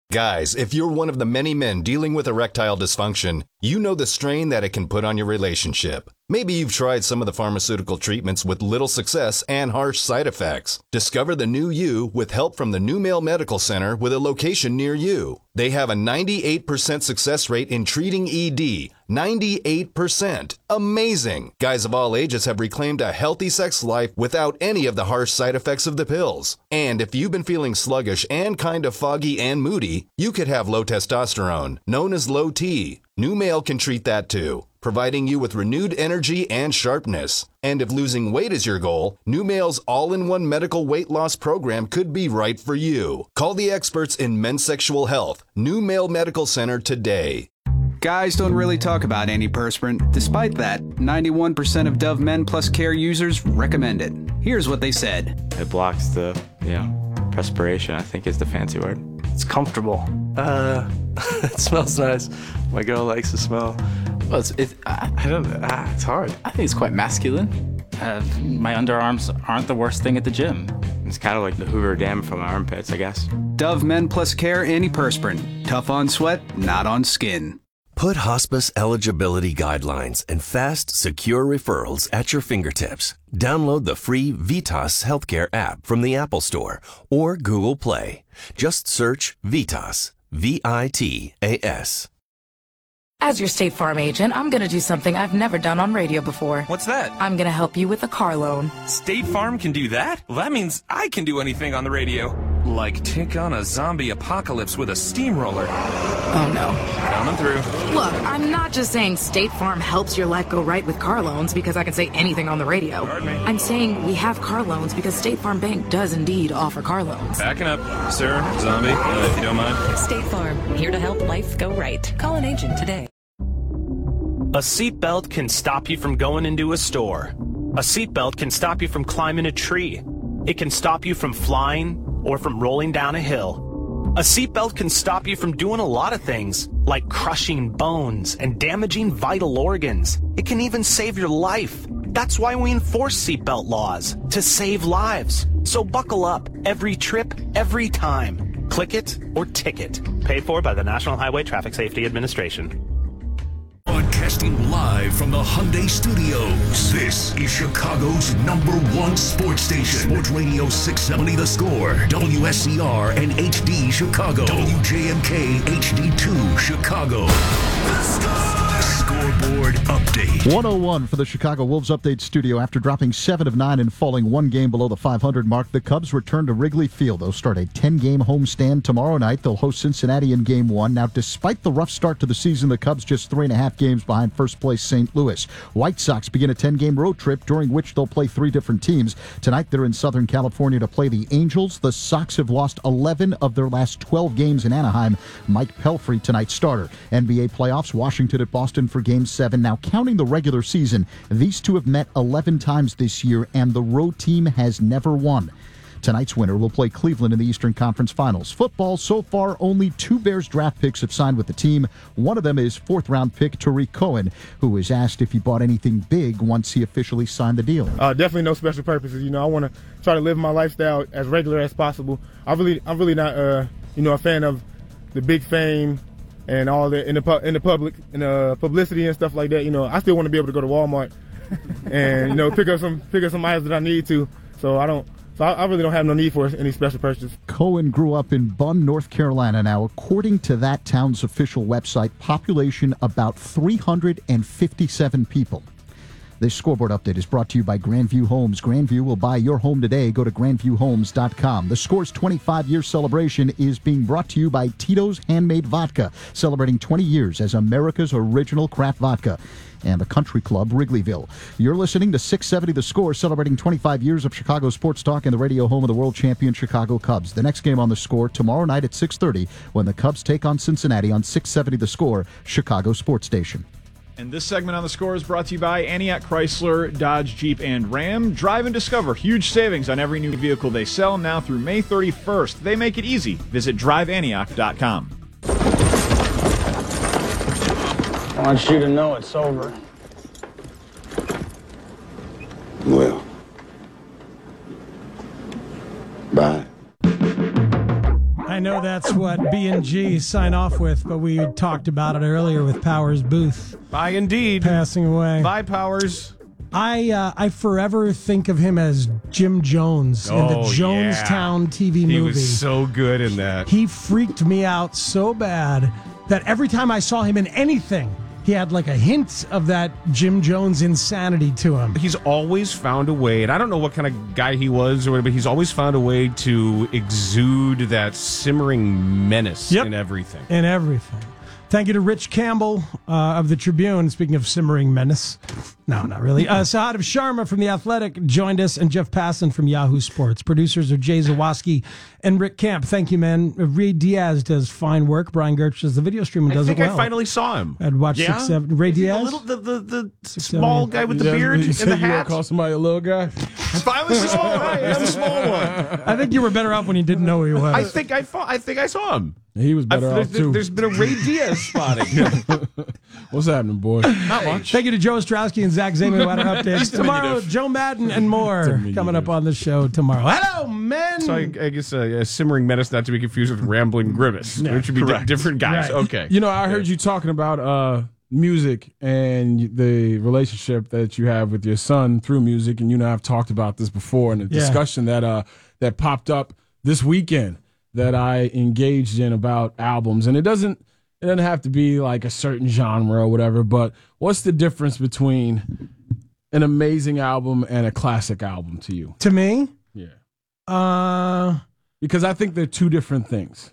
Guys, if you're one of the many men dealing with erectile dysfunction, you know the strain that it can put on your relationship. Maybe you've tried some of the pharmaceutical treatments with little success and harsh side effects. Discover the new you with help from the New Male Medical Center with a location near you. They have a 98% success rate in treating ED. 98%. Amazing. Guys of all ages have reclaimed a healthy sex life without any of the harsh side effects of the pills. And if you've been feeling sluggish and kind of foggy and moody, you could have low testosterone, known as low T. New Male can treat that too, providing you with renewed energy and sharpness. And if losing weight is your goal, New Male's all-in-one medical weight loss program could be right for you. Call the experts in men's sexual health, New Male Medical Center today. Guys don't really talk about antiperspirant. Despite that, 91% of Dove Men Plus Care users recommend it. Here's what they said. It blocks the, perspiration, I think is the fancy word. It's comfortable. It smells nice. My girl likes the smell. Well, it's hard. I think it's quite masculine. My underarms aren't the worst thing at the gym. It's kind of like the Hoover Dam from my armpits, I guess. Dove Men Plus Care antiperspirant. Tough on sweat, not on skin. Put hospice eligibility guidelines and fast, secure referrals at your fingertips. Download the free Vitas Healthcare app from the Apple Store or Google Play. Just search Vitas, V-I-T-A-S. As your State Farm agent, I'm going to do something I've never done on radio before. What's that? I'm going to help you with a car loan. State Farm can do that? Well, that means I can do anything on the radio. Like take on a zombie apocalypse with a steamroller. Oh, no. Coming through. Look, I'm not just saying State Farm helps your life go right with car loans because I can say anything on the radio. Pardon me? I'm saying we have car loans because State Farm Bank does indeed offer car loans. Backing up, sir, zombie, if you don't mind. State Farm, here to help life go right. Call an agent today. A seatbelt can stop you from going into a store. A seatbelt can stop you from climbing a tree. It can stop you from flying or from rolling down a hill. A seatbelt can stop you from doing a lot of things, like crushing bones and damaging vital organs. It can even save your life. That's why we enforce seatbelt laws, to save lives. So buckle up every trip, every time. Click it or ticket. Paid for by the National Highway Traffic Safety Administration. Broadcasting live from the Hyundai Studios. This is Chicago's #1 sports station. Sports Radio 670 The Score. WSCR and HD Chicago. WJMK HD2 Chicago. The Score! Scoreboard update. 101 for the Chicago Wolves Update Studio. After dropping 7 of 9 and falling one game below the 500 mark, the Cubs return to Wrigley Field. They'll start a 10-game homestand tomorrow night. They'll host Cincinnati in Game 1. Now, despite the rough start to the season, the Cubs just 3.5 games behind first-place St. Louis. White Sox begin a 10-game road trip during which they'll play 3 different teams. Tonight, they're in Southern California to play the Angels. The Sox have lost 11 of their last 12 games in Anaheim. Mike Pelfrey, tonight's starter. NBA playoffs, Washington at Boston for Game 7. Now, counting the regular season, these two have met 11 times this year, and the road team has never won. Tonight's winner will play Cleveland in the Eastern Conference Finals. Football, so far, only 2 Bears draft picks have signed with the team. One of them is 4th-round pick Tariq Cohen, who was asked if he bought anything big once he officially signed the deal. Definitely no special purposes. I want to try to live my lifestyle as regular as possible. I'm really not, a fan of the big fame and all the in the public and publicity and stuff like that. I still want to be able to go to Walmart and pick up some items that I need to. So I really don't have no need for any special purchases. Cohen grew up in Bunn, North Carolina. Now, according to that town's official website, population about 357 people. This scoreboard update is brought to you by Grandview Homes. Grandview will buy your home today. Go to grandviewhomes.com. The Score's 25-year celebration is being brought to you by Tito's Handmade Vodka, celebrating 20 years as America's original craft vodka, and the Country Club Wrigleyville. You're listening to 670 The Score, celebrating 25 years of Chicago sports talk and the radio home of the world champion Chicago Cubs. The next game on The Score tomorrow night at 6:30 when the Cubs take on Cincinnati on 670 The Score, Chicago sports station. And this segment on The Score is brought to you by Antioch Chrysler, Dodge, Jeep, and Ram. Drive and discover huge savings on every new vehicle they sell now through May 31st. They make it easy. Visit driveantioch.com. I want you to know it's over. Well, bye. Hi, I know that's what B&G sign off with, but we talked about it earlier with Powers Booth. Bye, indeed. Passing away. Bye, Powers. I forever think of him as Jim Jones in the Jonestown TV movie. He was so good in that. He freaked me out so bad that every time I saw him in anything, he had like a hint of that Jim Jones insanity to him. He's always found a way, and I don't know what kind of guy he was or whatever, but he's always found a way to exude that simmering menace in everything. In everything. Thank you to Rich Campbell of the Tribune. Speaking of simmering menace. No, not really. Saad Sharma from The Athletic joined us, and Jeff Passan from Yahoo Sports. Producers are Jay Zawoski and Rick Camp. Thank you, man. Ray Diaz does fine work. Brian Gertz does the video stream and does it well. I think I finally saw him. I'd watch 6, 7. Ray Diaz? The small guy with the beard and the hat. Call somebody a little guy? I was the small guy. I'm the small one. I think you were better off when you didn't know who he was. I think I saw him. He was better off, too. There's been a Ray Diaz spotting. What's happening, boy? Not much. Thank you to Joe Ostrowski and Zach Zamin. Water updates tomorrow. Joe Madden and more coming up on the show tomorrow. Hello, men. So I guess a simmering menace, not to be confused with rambling grimace, which would be different guys. Right. Okay. You know, I heard you talking about music and the relationship that you have with your son through music, and you and I have talked about this before in a discussion that popped up this weekend that I engaged in about albums. And it doesn't have to be like a certain genre or whatever, but what's the difference between an amazing album and a classic album to you? To me? Yeah. Because I think they're two different things.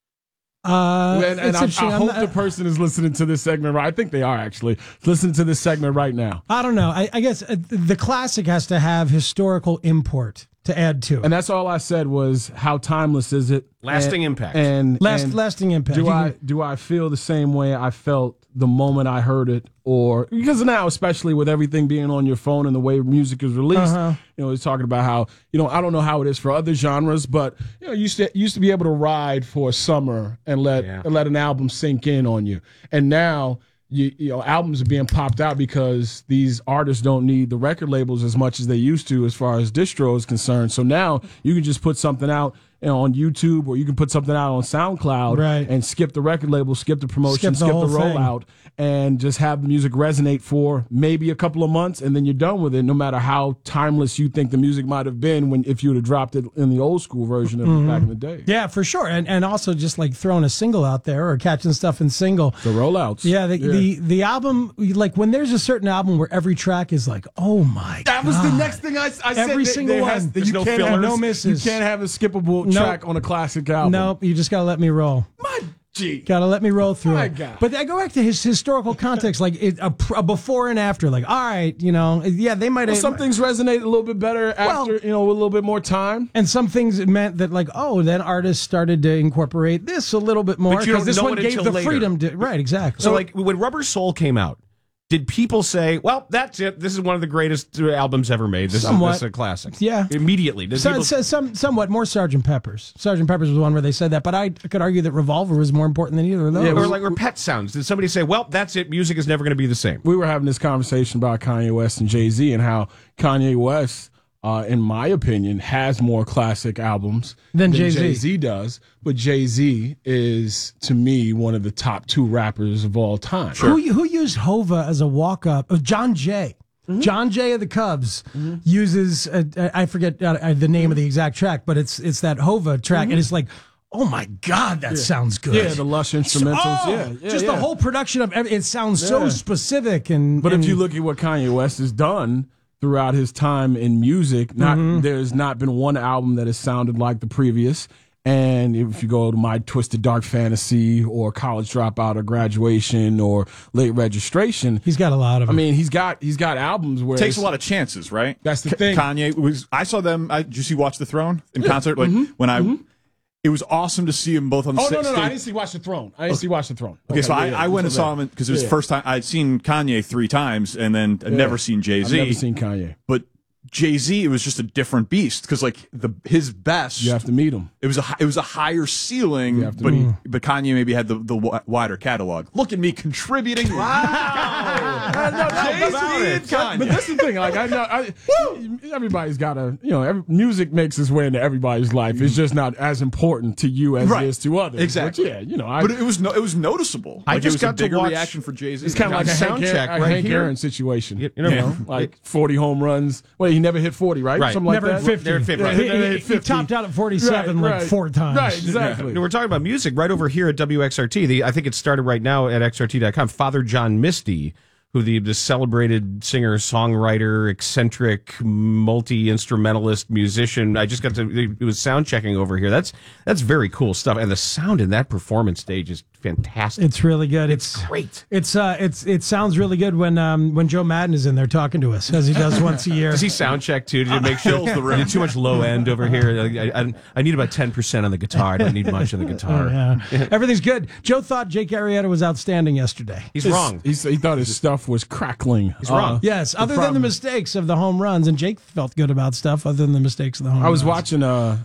And I hope the person is listening to this segment right. I think they are actually listening to this segment right now. I don't know. I guess the classic has to have historical import to add to it. And that's all I said was how timeless is it? Lasting impact. Lasting impact. Do I feel the same way I felt the moment I heard it? Or because now, especially with everything being on your phone and the way music is released, he's talking about how, I don't know how it is for other genres, but you used to be able to ride for a summer and let an album sink in on you. And now albums are being popped out because these artists don't need the record labels as much as they used to as far as distro is concerned. So now you can just put something out on YouTube, or you can put something out on SoundCloud and skip the record label, skip the promotion, skip the rollout, and just have the music resonate for maybe a couple of months, and then you're done with it, no matter how timeless you think the music might have been if you would have dropped it in the old school version of it back in the day. Yeah, for sure. And also just like throwing a single out there or catching stuff in single. The rollouts. Yeah, the album, like when there's a certain album where every track is like, oh my God. That was the next thing I said. Every single one. You no can't have no misses. You can't have a skippable track on a classic album. Nope, you just got to let me roll. Got to let me roll through it. God. But I go back to his historical context, like a before and after. Like, all right, they might have. Some things resonate a little bit better after, with a little bit more time. And some things meant that, like, then artists started to incorporate this a little bit more. Because this one gave the later. freedom to. Right, exactly. So, like, when Rubber Soul came out, did people say, well, that's it, this is one of the greatest albums ever made, this is a classic? Yeah. Immediately. Somewhat more Sgt. Pepper's. Sgt. Pepper's was one where they said that, but I could argue that Revolver was more important than either of those. Yeah, or Pet Sounds. Did somebody say, well, that's it, music is never going to be the same? We were having this conversation about Kanye West and Jay-Z and how Kanye West, in my opinion, has more classic albums than Jay-Z does. But Jay-Z is, to me, one of the top 2 rappers of all time. Sure. Who used Hova as a walk-up? John Jay. Mm-hmm. John Jay of the Cubs uses, I forget the name of the exact track, but it's that Hova track, and it's like, oh my God, that sounds good. Yeah, the lush instrumentals. The whole production of it sounds so specific. But if you look at what Kanye West has done throughout his time in music, there's not been one album that has sounded like the previous. And if you go to My Twisted Dark Fantasy or College Dropout or Graduation or Late Registration, he's got a lot of them. I mean, he's got albums where takes a lot of chances, right? That's the thing. Kanye I saw them. Did you see Watch the Throne in concert? Like when it was awesome to see them both on the stage. No, I didn't see Watch the Throne. Okay, so I went and saw him because it was the first time I'd seen Kanye 3 times, and then I'd never seen Jay-Z. I've never seen Kanye. But Jay-Z, it was just a different beast because like his best, you have to meet him. It was a higher ceiling, but Kanye maybe had the wider catalog. Look at me contributing. Wow, Jay-Z and Kanye. But that's the thing. Like I know, everybody's got to, music makes its way into everybody's life. It's just not as important to you as it is to others. Exactly. But yeah, but it was noticeable. I like, just it was got a bigger to watch reaction for Jay-Z. It's kind of like a sound check right Hank here. Aaron situation. You know, like 40 home runs. Well, he never hit 40, right? Right. Something Never like hit that. 50. Never hit 50. Yeah, Right. never hit 50. He topped out at 47 Right. 4 times. Right, exactly. We're talking about music right over here at WXRT. I think it started right now at XRT.com. Father John Misty, who the celebrated singer, songwriter, eccentric, multi-instrumentalist musician. I just got to, it was sound checking over here. That's very cool stuff. And the sound in that performance stage is fantastic. It's really good. It's great. It sounds really good when Joe Madden is in there talking to us, as he does once a year. Does he sound check too to make sure there's too much low end over here? I need about 10% on the guitar. I don't need much on the guitar. Yeah. Everything's good. Joe thought Jake Arrieta was outstanding yesterday. He's wrong. He thought his stuff was crackling. He's wrong. Yes, other than the mistakes of the home runs, and Jake felt good about stuff other than the mistakes of the home runs. I was watching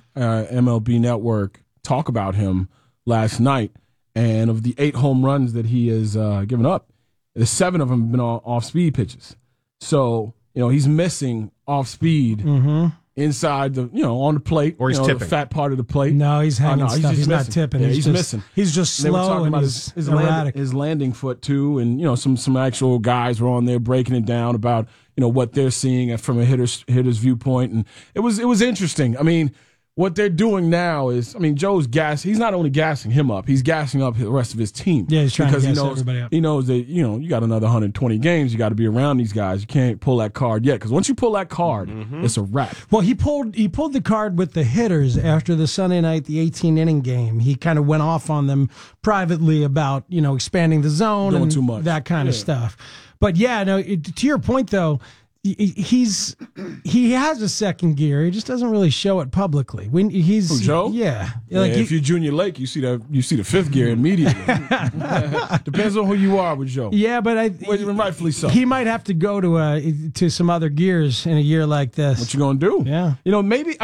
MLB Network talk about him last night, and of the 8 home runs that he has given up, the 7 of them have been off-speed pitches. So, he's missing off-speed inside the, on the plate. Or he's tipping. The fat part of the plate. No, he's hanging stuff. He's not tipping. Yeah, he's he's missing. He's just They were slow talking and about he's his erratic. his landing foot, too, and, some actual guys were on there breaking it down about, what they're seeing from a hitter's viewpoint. And it was interesting. I mean, what they're doing now is, Joe's he's not only gassing him up, he's gassing up the rest of his team. Yeah, he's trying to gas everybody up. He knows that, you got another 120 games, you got to be around these guys. You can't pull that card yet, because once you pull that card, it's a wrap. Well, he pulled the card with the hitters after the Sunday night, the 18-inning game. He kind of went off on them privately about, expanding the zone Doing and too much. that kind of stuff. But yeah, no, to your point though, he has a second gear. He just doesn't really show it publicly. When he's Joe? Yeah. If you're Junior Lake, you see the fifth gear immediately. Depends on who you are with Joe. Yeah, but rightfully so. He might have to go to some other gears in a year like this. What you gonna do? Yeah. Maybe.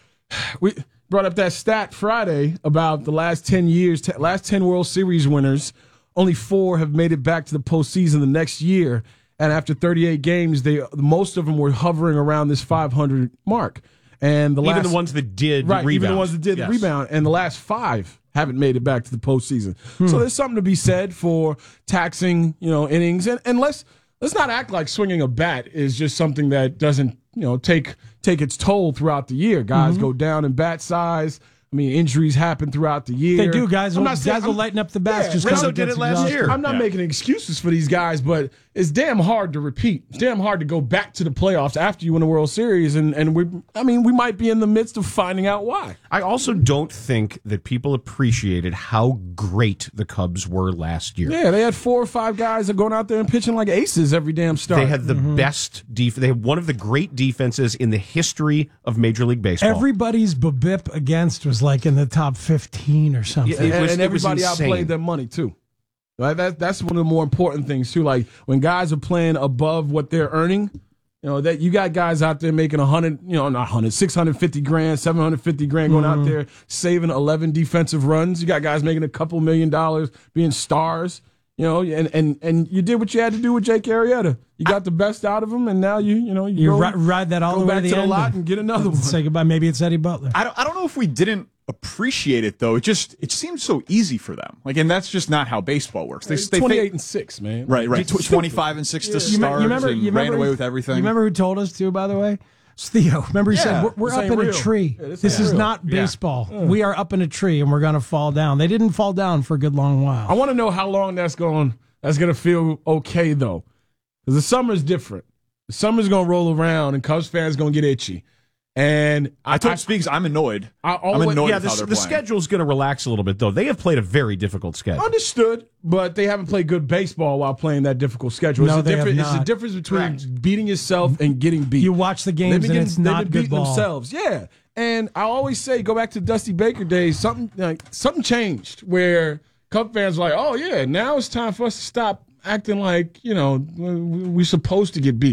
We brought up that stat Friday about the last 10 years, last 10 World Series winners. Only 4 have made it back to the postseason the next year. And after 38 games, most of them were hovering around this 500 mark. And even the ones that did rebound. Even the ones that did the rebound. And the last 5 haven't made it back to the postseason. So there's something to be said for taxing, innings. And let's not act like swinging a bat is just something that doesn't, take its toll throughout the year. Guys go down in bat size. Injuries happen throughout the year. They do, guys. Guys will lighten up the bats. Just Rizzo did it last year. I'm not making excuses for these guys, but it's damn hard to repeat. It's damn hard to go back to the playoffs after you win a World Series, and we might be in the midst of finding out why. I also don't think that people appreciated how great the Cubs were last year. Yeah, they had 4 or 5 guys that are going out there and pitching like aces every damn start. They had the best defense. They had one of the great defenses in the history of Major League Baseball. Everybody's BABIP against was like in the top 15 or something. Yeah, and everybody outplayed their money too. Right? That's one of the more important things too. Like when guys are playing above what they're earning, that you got guys out there making 650 grand, 750 grand going out there saving 11 defensive runs. You got guys making a couple $1 million being stars. And you did what you had to do with Jake Arrieta. You got the best out of him, and now you ride that all the way to the end. lot and get another one. Say goodbye. Maybe it's Eddie Butler. I don't know if we didn't appreciate it though. It seemed so easy for them. And that's just not how baseball works. They 28-6, man. Right. 25-6 to start. You ran away with everything. You remember who told us too? By the way. It's Theo. Remember he said, we're up in a tree. Yeah, this is not baseball. Yeah. We are up in a tree and we're going to fall down. They didn't fall down for a good long while. I want to know how long that's going to feel okay, though. Because the summer's different. The summer's going to roll around and Cubs fans going to get itchy. And I told Speaks, I'm annoyed. I'm annoyed with how they're playing. The schedule's going to relax a little bit, though. They have played a very difficult schedule. Understood, but they haven't played good baseball while playing that difficult schedule. No, it's the difference between beating yourself and getting beat. You watch the games and it's not good ball. Themselves. Yeah. And I always say, go back to Dusty Baker days, something changed where Cub fans were like, oh, yeah, now it's time for us to stop acting like, we're supposed to get beat.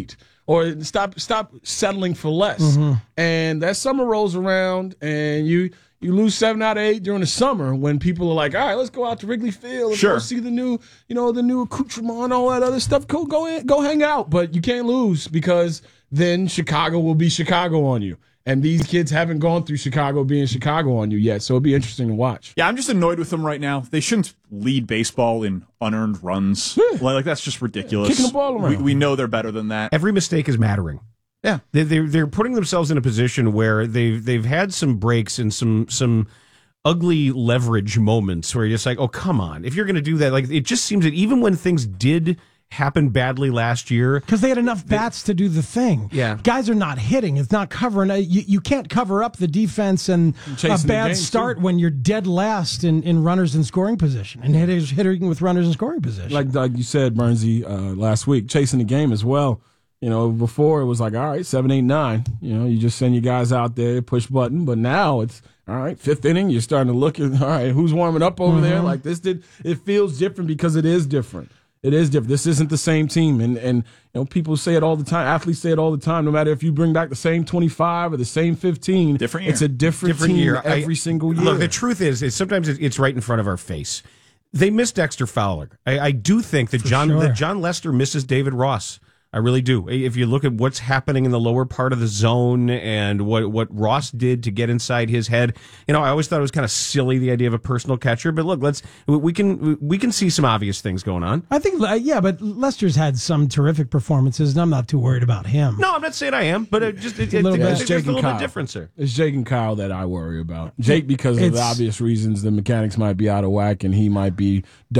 or stop settling for less. Mm-hmm. And that summer rolls around, and you lose 7 out of 8 during the summer when people are like, all right, let's go out to Wrigley Field and go see the new accoutrement, all that other stuff. Go hang out, but you can't lose because then Chicago will be Chicago on you. And these kids haven't gone through Chicago being Chicago on you yet, so it'll be interesting to watch. Yeah, I'm just annoyed with them right now. They shouldn't lead baseball in unearned runs. Like that's just ridiculous. Kicking the ball around. We know they're better than that. Every mistake is mattering. Yeah, they're putting themselves in a position where they've had some breaks and some ugly leverage moments where you're just like, oh come on, if you're going to do that, like it just seems that even when things did happen badly last year, because they had enough bats to do the thing. Yeah, guys are not hitting. It's not covering. You can't cover up the defense and a bad start when you're dead last in runners in scoring position and hitting with runners in scoring position. Like you said, Bernsey, last week, chasing the game as well. Before it was like, all right, 7, 8, 9. You just send your guys out there, push button. But now it's, all right, 5th inning, you're starting to look at, all right, who's warming up over there? Like it feels different because it is different. It is different. This isn't the same team. And people say it all the time. Athletes say it all the time. No matter if you bring back the same 25 or the same 15, different year. It's a different team year. Every single year. Look, the truth is sometimes it's right in front of our face. They miss Dexter Fowler. I do think that John Lester misses David Ross. I really do. If you look at what's happening in the lower part of the zone and what Ross did to get inside his head, I always thought it was kind of silly, the idea of a personal catcher. But look, we can see some obvious things going on. I think, but Lester's had some terrific performances, and I'm not too worried about him. No, I'm not saying I am, but there's a little bit difference there. It's Jake and Kyle that I worry about. Jake, because of the obvious reasons, the mechanics might be out of whack, and he might be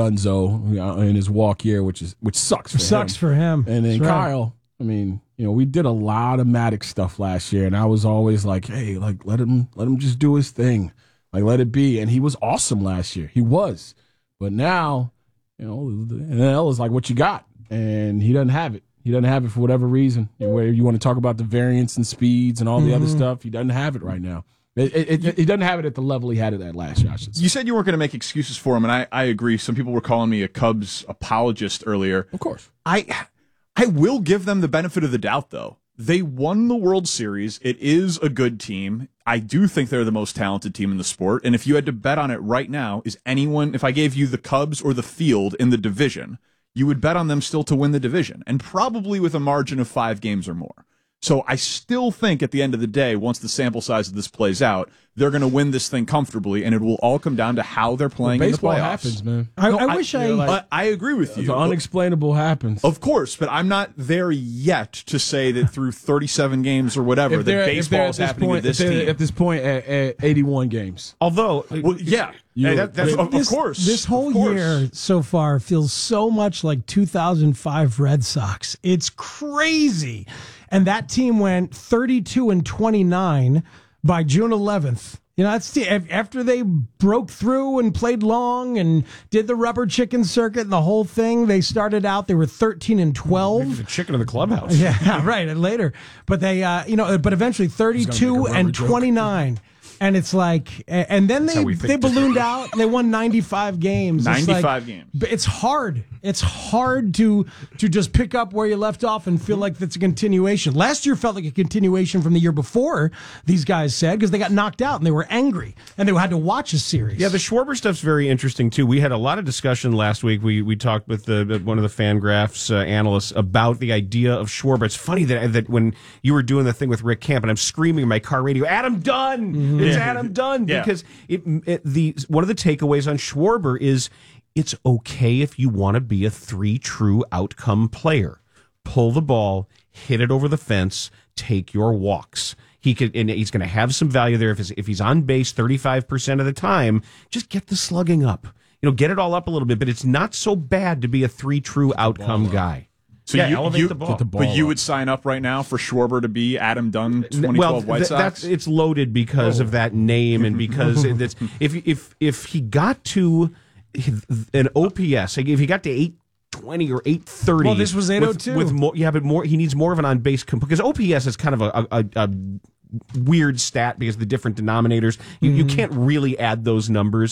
donezo in his walk year, which sucks for him. And then Kyle, I mean, we did a lot of Maddox stuff last year, and I was always like, hey, like let him just do his thing, like let it be. And he was awesome last year. He was, but now, NL is like what you got, and he doesn't have it. He doesn't have it for whatever reason. Where you want to talk about the variance and speeds and all the other stuff, he doesn't have it right now. He doesn't have it at the level he had it at last year. You said you weren't going to make excuses for him, and I agree. Some people were calling me a Cubs apologist earlier. Of course. I will give them the benefit of the doubt, though. They won the World Series. It is a good team. I do think they're the most talented team in the sport. And if you had to bet on it right now, if I gave you the Cubs or the field in the division, you would bet on them still to win the division, and probably with a margin of 5 games or more. So I still think at the end of the day, once the sample size of this plays out, they're going to win this thing comfortably, and it will all come down to how they're playing in the playoffs. Baseball happens, man. I agree with you. The unexplainable happens. Of course, but I'm not there yet to say that through 37 games or whatever, that baseball is happening to this team. At this point, at 81 games. Although, of course. This whole year so far feels so much like 2005 Red Sox. It's crazy. And that team went 32-29 by June 11th. That's after they broke through and played long and did the rubber chicken circuit and the whole thing. They started out, they were 13-12. The chicken in the clubhouse. Yeah, right. And later, but they, but eventually 32-29. And it's like, and then they ballooned out and they won 95 games. 95 games. It's hard. It's hard to just pick up where you left off and feel like that's a continuation. Last year felt like a continuation from the year before, these guys said, because they got knocked out and they were angry and they had to watch a series. Yeah, the Schwarber stuff's very interesting, too. We had a lot of discussion last week. We talked with one of the Fangraphs analysts about the idea of Schwarber. It's funny that when you were doing the thing with Rick Camp and I'm screaming in my car radio, Adam Dunn! Mm-hmm. It's Adam Dunn, because one of the takeaways on Schwarber is it's okay if you want to be a 3 true outcome player. Pull the ball, hit it over the fence, take your walks. He's going to have some value there if he's on base 35% of the time. Just get the slugging up, get it all up a little bit. But it's not so bad to be a 3 true outcome guy. So elevate the ball. But you would sign up right now for Schwarber to be Adam Dunn, 2012 White Sox? It's loaded because of that name and because if he got to an OPS, if he got to 820 or 830. Well, this was 802. With more, but he needs more of an on base because OPS is kind of a weird stat because of the different denominators. You can't really add those numbers.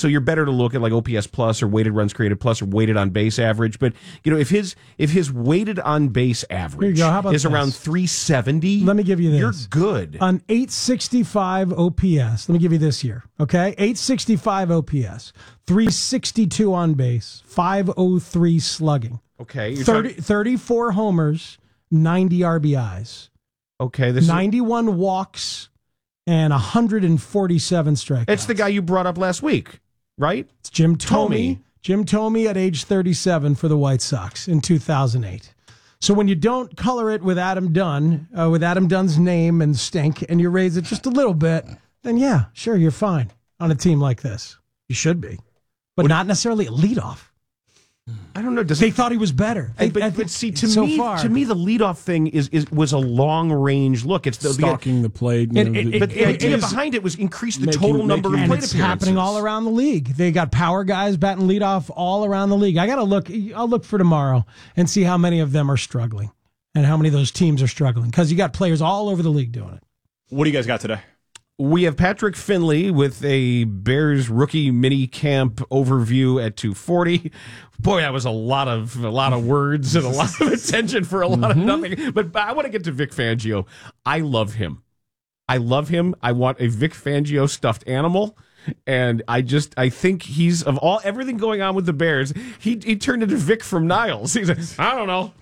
So you're better to look at like OPS plus or weighted runs created plus or weighted on base average. But if his weighted on base average is around 370, let me give you this. You're good. On 865 OPS, let me give you this here. Okay, 865 OPS, 362 on base, 503 slugging. Okay, 34 homers, 90 RBIs. Okay, 91 walks and 147 strikeouts. It's the guy you brought up last week, right? It's Jim Thome. Jim Thome at age 37 for the White Sox in 2008. So when you don't color it with Adam Dunn, with Adam Dunn's name and stink, and you raise it just a little bit, then yeah, sure, you're fine on a team like this. You should be, but not necessarily a leadoff. I don't know. They thought he was better. But see, to me, the leadoff thing was a long range look. It's stalking the plate. But the idea behind it was increase the total number of plate appearances. It's happening all around the league. They got power guys batting leadoff all around the league. I'll look for tomorrow and see how many of them are struggling and how many of those teams are struggling, because you got players all over the league doing it. What do you guys got today? We have Patrick Finley with a Bears rookie mini camp overview at 2:40. Boy, that was a lot of words and a lot of attention for a lot of nothing. But I want to get to Vic Fangio. I love him. I want a Vic Fangio stuffed animal. And I think he's, of everything going on with the Bears, he turned into Vic from Niles. He's like, I don't know.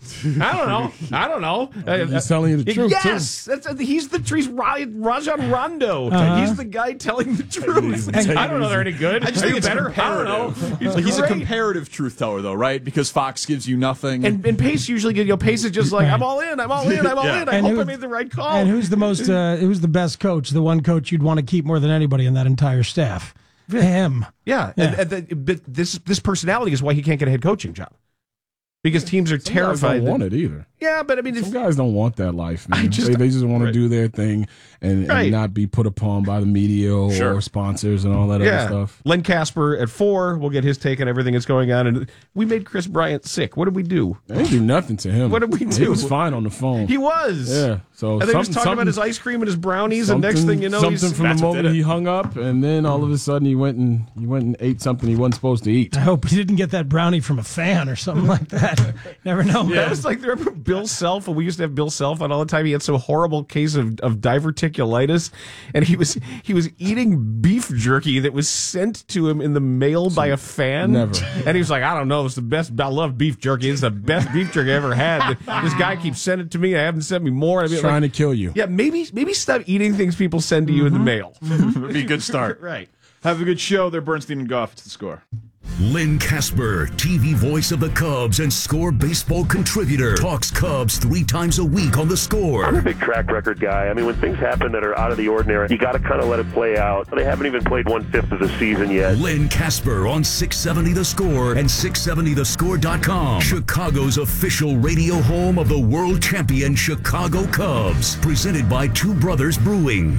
He's telling you the truth. Yes, he's Rajon Rondo. He's the guy telling the truth. I don't know they're any good. I just think it's better. I don't know. He's a comparative truth teller, though, right? Because Fox gives you nothing. And Pace usually Pace is just like, I'm all in. I hope I made the right call. And who's the best coach? The one coach you'd want to keep more than anybody in that entire staff. Him. Yeah. But this personality is why he can't get a head coaching job. Because teams are terrified. Guys don't want it either. Yeah, but I mean, some guys don't want that life, man. They just want to do their thing and not be put upon by the media or sponsors and all that other stuff. Len Casper at 4. We'll get his take on everything that's going on. And we made Chris Bryant sick. What did we do? They didn't do nothing to him. What did we do? He was fine on the phone. He was. Yeah. So and they was talking about his ice cream and his brownies, and next thing you know, something from the moment he hung up, and then all of a sudden he went and ate something he wasn't supposed to eat. I hope he didn't get that brownie from a fan or something like that. Never know. Yeah, it was like, remember Bill Self? We used to have Bill Self on all the time. He had some horrible case of diverticulitis, and he was eating beef jerky that was sent to him in the mail by a fan. Never. And he was like, I don't know, it's the best. I love beef jerky. It's the best beef jerky I ever had. This guy keeps sending it to me. I haven't sent me more. Trying to kill you. Yeah, maybe stop eating things people send to you in the mail. Would be a good start. Right. Have a good show. They're Bernstein and Goff. It's The Score. Len Casper, TV voice of the Cubs and Score baseball contributor, talks Cubs 3 times a week on The Score. I'm a big track record guy. I mean, when things happen that are out of the ordinary, you got to kind of let it play out. They haven't even played 1/5 of the season yet. Len Casper on 670 The Score and 670thescore.com. Chicago's official radio home of the world champion Chicago Cubs. Presented by Two Brothers Brewing.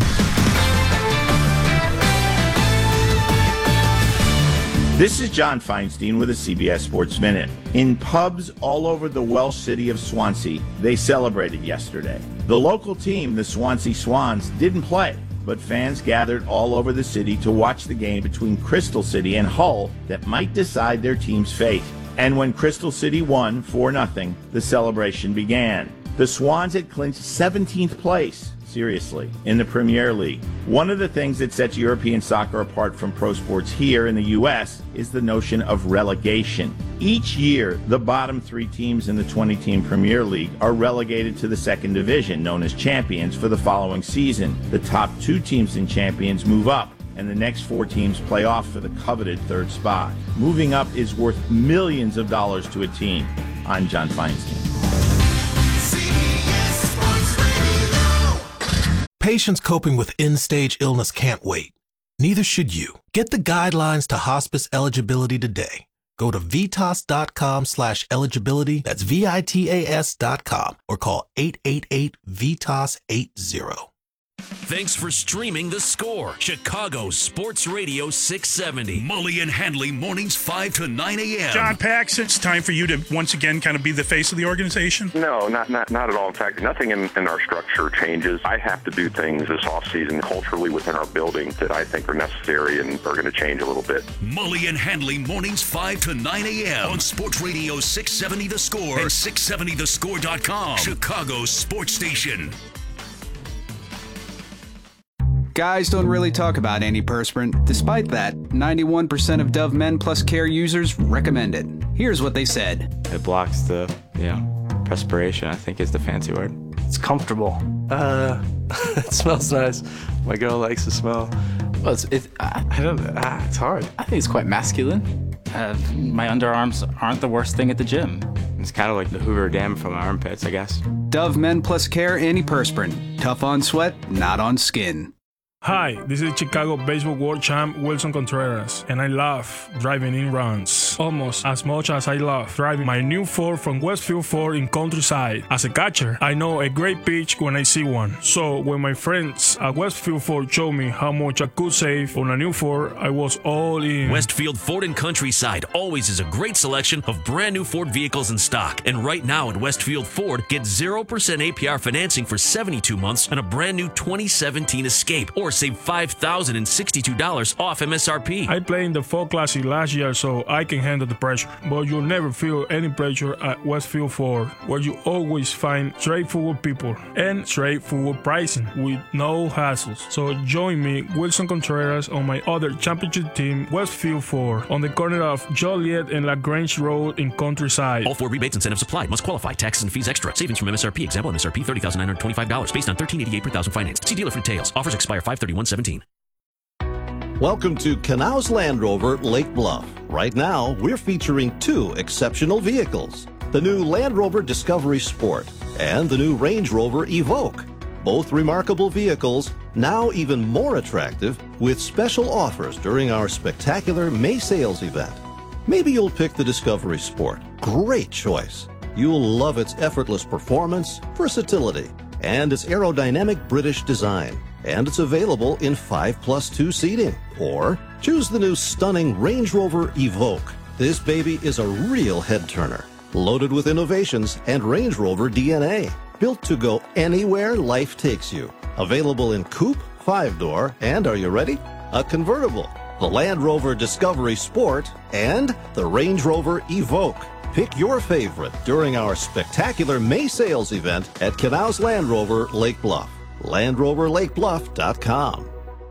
This is John Feinstein with a CBS Sports Minute. In pubs all over the Welsh city of Swansea, they celebrated yesterday. The local team, the Swansea Swans, didn't play, but fans gathered all over the city to watch the game between Crystal City and Hull that might decide their team's fate. And when Crystal City won 4-0, the celebration began. The Swans had clinched 17th place. Seriously, in the Premier League. One of the things that sets European soccer apart from pro sports here in the U.S. is the notion of relegation. Each year, the bottom 3 teams in the 20-team Premier League are relegated to the second division, known as champions, for the following season. The top 2 teams in champions move up, and the next 4 teams play off for the coveted 3rd spot. Moving up is worth millions of dollars to a team. I'm John Feinstein. Patients coping with end-stage illness can't wait. Neither should you. Get the guidelines to hospice eligibility today. Go to VITAS.com/eligibility. That's VITAS.com or call 888-VITAS-80. Thanks for streaming The Score, Chicago Sports Radio 670. Mully and Handley mornings 5 to 9 a.m. John Paxson, it's time for you to once again kind of be the face of the organization? No, not at all. In fact, nothing in our structure changes. I have to do things this offseason culturally within our building that I think are necessary and are going to change a little bit. Mully and Handley mornings 5 to 9 a.m. on Sports Radio 670 The Score and 670thescore.com. Chicago's sports station. Guys don't really talk about antiperspirant. Despite that, 91% of Dove Men Plus Care users recommend it. Here's what they said. It blocks the, perspiration, I think is the fancy word. It's comfortable. It smells nice. My girl likes the smell. Well, it's hard. I think it's quite masculine. My underarms aren't the worst thing at the gym. It's kind of like the Hoover Dam from my armpits, I guess. Dove Men Plus Care antiperspirant. Tough on sweat, not on skin. Hi, this is Chicago Baseball World Champ Wilson Contreras, and I love driving in runs almost as much as I love driving my new Ford from Westfield Ford in Countryside. As a catcher, I know a great pitch when I see one. So when my friends at Westfield Ford showed me how much I could save on a new Ford, I was all in. Westfield Ford in Countryside always is a great selection of brand new Ford vehicles in stock. And right now at Westfield Ford, get 0% APR financing for 72 months on a brand new 2017 Escape, or save $5,062 off MSRP. I played in the Ford Classic last year, so I can handle the pressure. But you'll never feel any pressure at Westfield Ford, where you always find straightforward people and straightforward pricing with no hassles. So join me, Wilson Contreras, on my other championship team, Westfield Ford, on the corner of Joliet and LaGrange Road in Countryside. All 4 rebates and incentives applied. Must qualify. Taxes and fees extra. Savings from MSRP. Example MSRP $30,925 based on $1,388 per thousand finance. See dealer for details. Offers expire 5/31/17. Welcome to Canals Land Rover Lake Bluff. Right now, we're featuring 2 exceptional vehicles. The new Land Rover Discovery Sport and the new Range Rover Evoque. Both remarkable vehicles, now even more attractive with special offers during our spectacular May sales event. Maybe you'll pick the Discovery Sport. Great choice. You'll love its effortless performance, versatility, and its aerodynamic British design. And it's available in 5+2 seating. Or choose the new stunning Range Rover Evoque. This baby is a real head-turner, loaded with innovations and Range Rover DNA. Built to go anywhere life takes you. Available in coupe, 5-door, and are you ready? A convertible, the Land Rover Discovery Sport, and the Range Rover Evoque. Pick your favorite during our spectacular May sales event at Canals Land Rover Lake Bluff. LandRoverLakeBluff.com.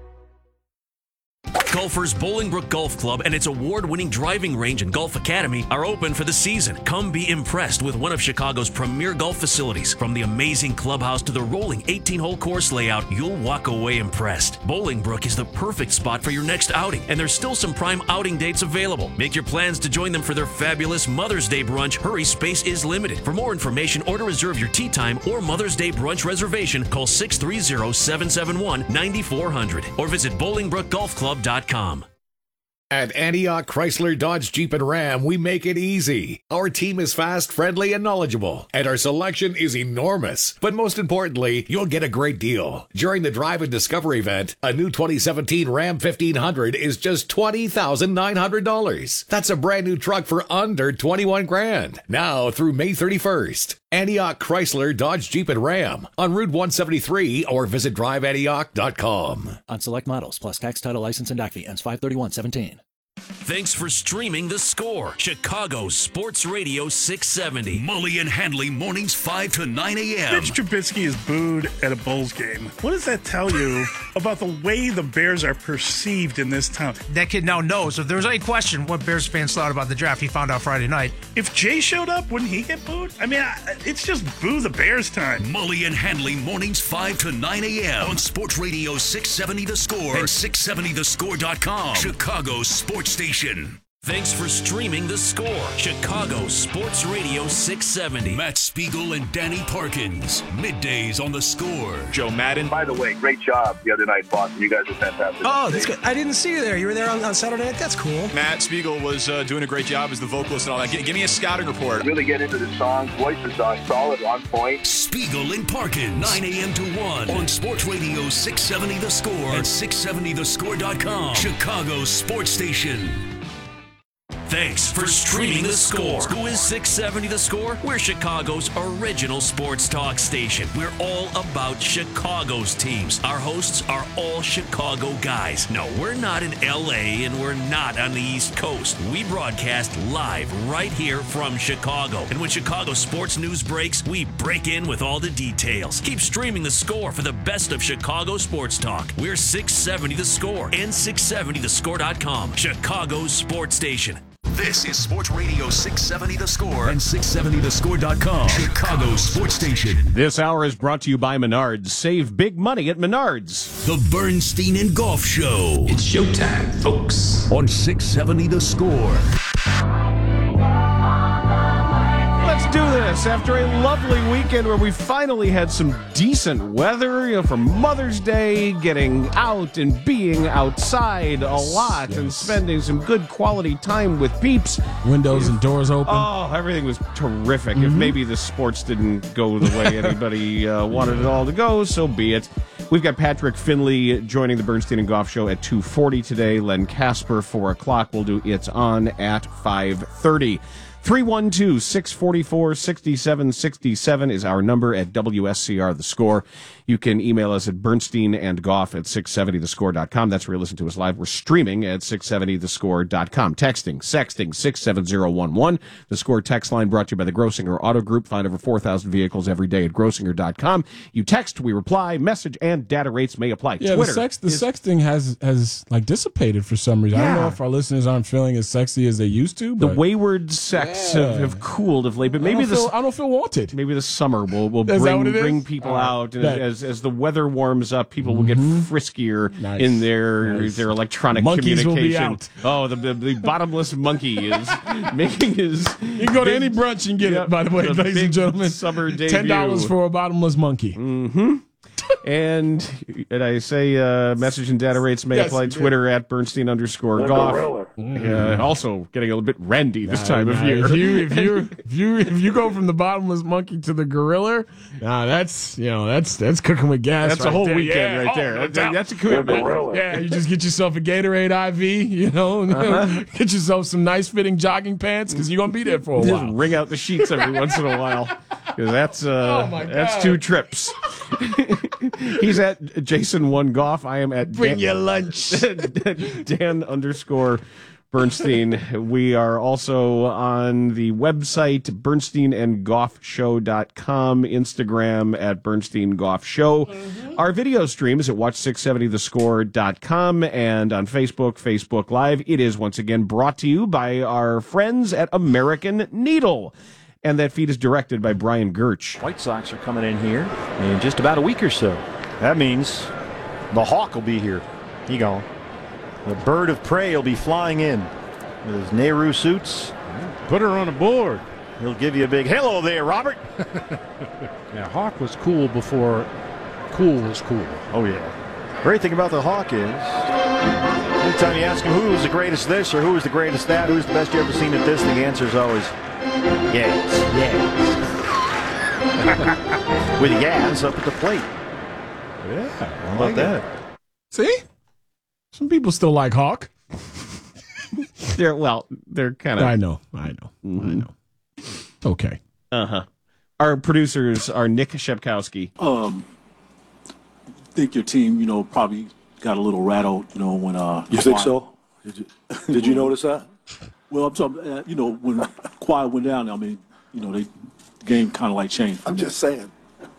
Golfers Bolingbrook Golf Club and its award-winning driving range and golf academy are open for the season. Come be impressed with one of Chicago's premier golf facilities. From the amazing clubhouse to the rolling 18-hole course layout, you'll walk away impressed. Bolingbrook is the perfect spot for your next outing, and there's still some prime outing dates available. Make your plans to join them for their fabulous Mother's Day brunch. Hurry, space is limited. For more information or to reserve your tee time or Mother's Day brunch reservation, call 630-771-9400 or visit BolingbrookGolfClub.com. At Antioch Chrysler, Dodge, Jeep, and Ram, we make it easy. Our team is fast, friendly, and knowledgeable, and our selection is enormous. But most importantly, you'll get a great deal. During the Drive and Discover event, a new 2017 Ram 1500 is just $20,900. That's a brand new truck for under $21,000. Now through May 31st. Antioch Chrysler, Dodge, Jeep, and Ram on Route 173 or visit driveantioch.com. On select models plus tax, title, license, and DAC fee ends 5/31/17. Thanks for streaming The Score, Chicago Sports Radio 670. Mully and Handley mornings 5 to 9 a.m. Mitch Trubisky is booed at a Bulls game. What does that tell you about the way the Bears are perceived in this town? That kid now knows. If there was any question what Bears fans thought about the draft, he found out Friday night. If Jay showed up, wouldn't he get booed? I mean, it's just boo the Bears time. Mully and Handley mornings 5 to 9 a.m. on Sports Radio 670 The Score and 670thescore.com. Chicago's sports station. Thanks for streaming The Score, Chicago Sports Radio 670. Matt Spiegel and Danny Parkins, middays on The Score. Joe Madden. By the way, great job the other night, Boston. You guys are fantastic. Oh, that's good. I didn't see you there. You were there on Saturday night? That's cool. Matt Spiegel was doing a great job as the vocalist and all that. Give me a scouting report. Really get into the song. Voice is solid, on point. Spiegel and Parkins, 9 a.m. to 1 on Sports Radio 670 The Score and 670thescore.com. Chicago's sports station. Thanks for streaming The Score. Who is 670 The Score? We're Chicago's original sports talk station. We're all about Chicago's teams. Our hosts are all Chicago guys. No, we're not in L.A. and we're not on the East Coast. We broadcast live right here from Chicago. And when Chicago sports news breaks, we break in with all the details. Keep streaming The Score for the best of Chicago sports talk. We're 670 The Score and 670thescore.com. Chicago's sports station. This is Sports Radio 670 The Score and 670thescore.com. Chicago's sports station. This hour is brought to you by Menards. Save big money at Menards. The Bernstein and Golf Show. It's showtime, folks. On 670 The Score. Let's do this after a lovely weekend where we finally had some decent weather, for Mother's Day, getting out and being outside a lot and spending some good quality time with peeps. Windows and doors open. Oh, everything was terrific. If maybe the sports didn't go the way anybody wanted it all to go, so be it. We've got Patrick Finley joining the Bernstein and Goff Show at 2:40 today. Len Casper, 4 o'clock. We'll do It's On at 5:30. 312-644-6767 is our number at WSCR The Score. You can email us at bernsteinandgoff@670thescore.com. That's where you listen to us live. We're streaming at 670thescore.com. Texting, sexting, 67011. The Score text line brought to you by the Grossinger Auto Group. Find over 4,000 vehicles every day at grossinger.com. You text, we reply. Message and data rates may apply. Yeah, Twitter the sexting has like dissipated for some reason. I don't know if our listeners aren't feeling as sexy as they used to. But the wayward sex have cooled of late, but maybe I don't feel wanted. Maybe the summer will bring people out, and as the weather warms up, people will get friskier in their electronic Monkeys communication. Will be out. Oh, the bottomless monkey is making his. You can go to any brunch and get it. By the way, ladies and gentlemen, summer debut. $10 for a bottomless monkey. Mm-hmm. And I say message and data rates may apply. Twitter at Bernstein_Goff. Also getting a little bit randy this time of year. If you go from the bottomless monkey to the gorilla, that's cooking with gas. That's a whole weekend right there. That's a commitment. Yeah, you just get yourself a Gatorade IV, get yourself some nice fitting jogging pants because you're gonna be there for a while. Just wring out the sheets every once in a while because that's 2 trips. He's at Jason1Goff. I am at Bring your lunch. Dan_Bernstein. We are also on the website, BernsteinandGoffShow.com, Instagram at Bernstein Goff Show. Our video stream is at Watch670thescore.com and on Facebook Live. It is once again brought to you by our friends at American Needle. And that feed is directed by Brian Gertsch. White Sox are coming in here in just about a week or so. That means the Hawk will be here. He gone. The bird of prey will be flying in with his Nehru suits. Put her on a board. He'll give you a big hello there, Robert. Yeah, Hawk was cool before cool was cool. Oh, yeah. Great thing about the Hawk is anytime you ask him who was the greatest this or who was the greatest that, who's the best you ever seen at this, the answer is always yes. With Yaz up at the plate. Yeah. How about that? See? Some people still like Hawk. They're kind of. I know. Okay. Our producers are Nick Shepkowski. Think your team, probably got a little rattled, when You think so? Did you notice that? Well, I'm talking, when Kawhi went down, the game kind of like changed. I'm just saying.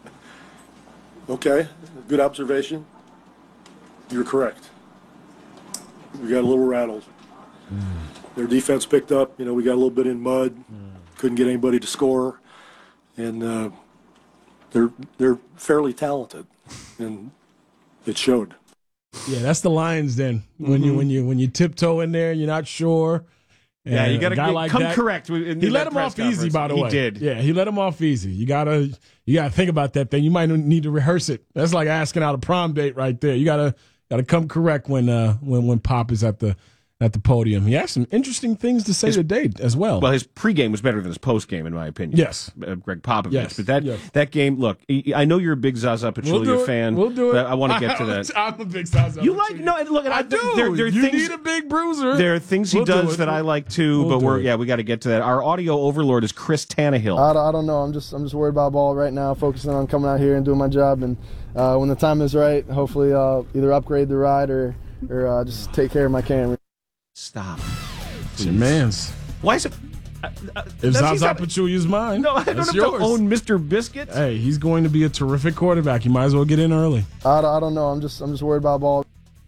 Okay, good observation. You're correct. We got a little rattled. Their defense picked up. We got a little bit in mud. Couldn't get anybody to score, and they're fairly talented, and it showed. Yeah, that's the Lions. Then when you tiptoe in there, and you're not sure. Yeah, you got to come that, correct. He let him off easy, by the way. He did. Yeah, he let him off easy. You gotta think about that thing. You might need to rehearse it. That's like asking out a prom date right there. You gotta come correct when Pop is at the podium. He has some interesting things to say today as well. Well, his pregame was better than his postgame, in my opinion. Yes. Greg Popovich. Yes. But that game, look, I know you're a big Zaza Pachulia fan. We'll do it. But I want to get to that. I'm a big Zaza. You like, no, look, I do. There are you things, need a big bruiser. There are things he does that I like too, but we got to get to that. Our audio overlord is Chris Tannehill. I don't know. I'm just worried about ball right now, focusing on coming out here and doing my job. And when the time is right, hopefully I'll either upgrade the ride or just take care of my Camry. Stop. It's your man's. Why is it? If Zaza Pachulia's mine, no, I don't have to own Mr. Biscuits. Hey, he's going to be a terrific quarterback. You might as well get in early. I don't know. I'm just worried about ball.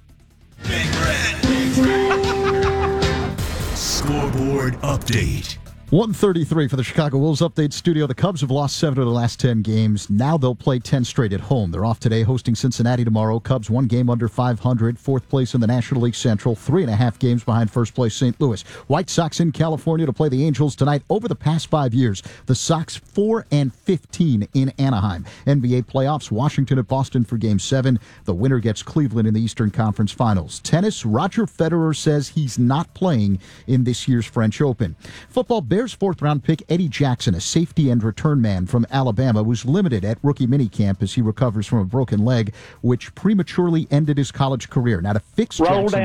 Scoreboard update. 1:33 for the Chicago Wolves Update Studio. The Cubs have lost 7 of the last 10 games. Now they'll play 10 straight at home. They're off today hosting Cincinnati tomorrow. Cubs 1 game under 500, 4th place in the National League Central, 3.5 games behind first place St. Louis. White Sox in California to play the Angels tonight. Over the past 5 years, the Sox 4-15 in Anaheim. NBA playoffs, Washington at Boston for Game 7. The winner gets Cleveland in the Eastern Conference Finals. Tennis, Roger Federer says he's not playing in this year's French Open. Football, Bears 4th-round pick Eddie Jackson, a safety and return man from Alabama, was limited at rookie minicamp as he recovers from a broken leg, which prematurely ended his college career. Now, to fix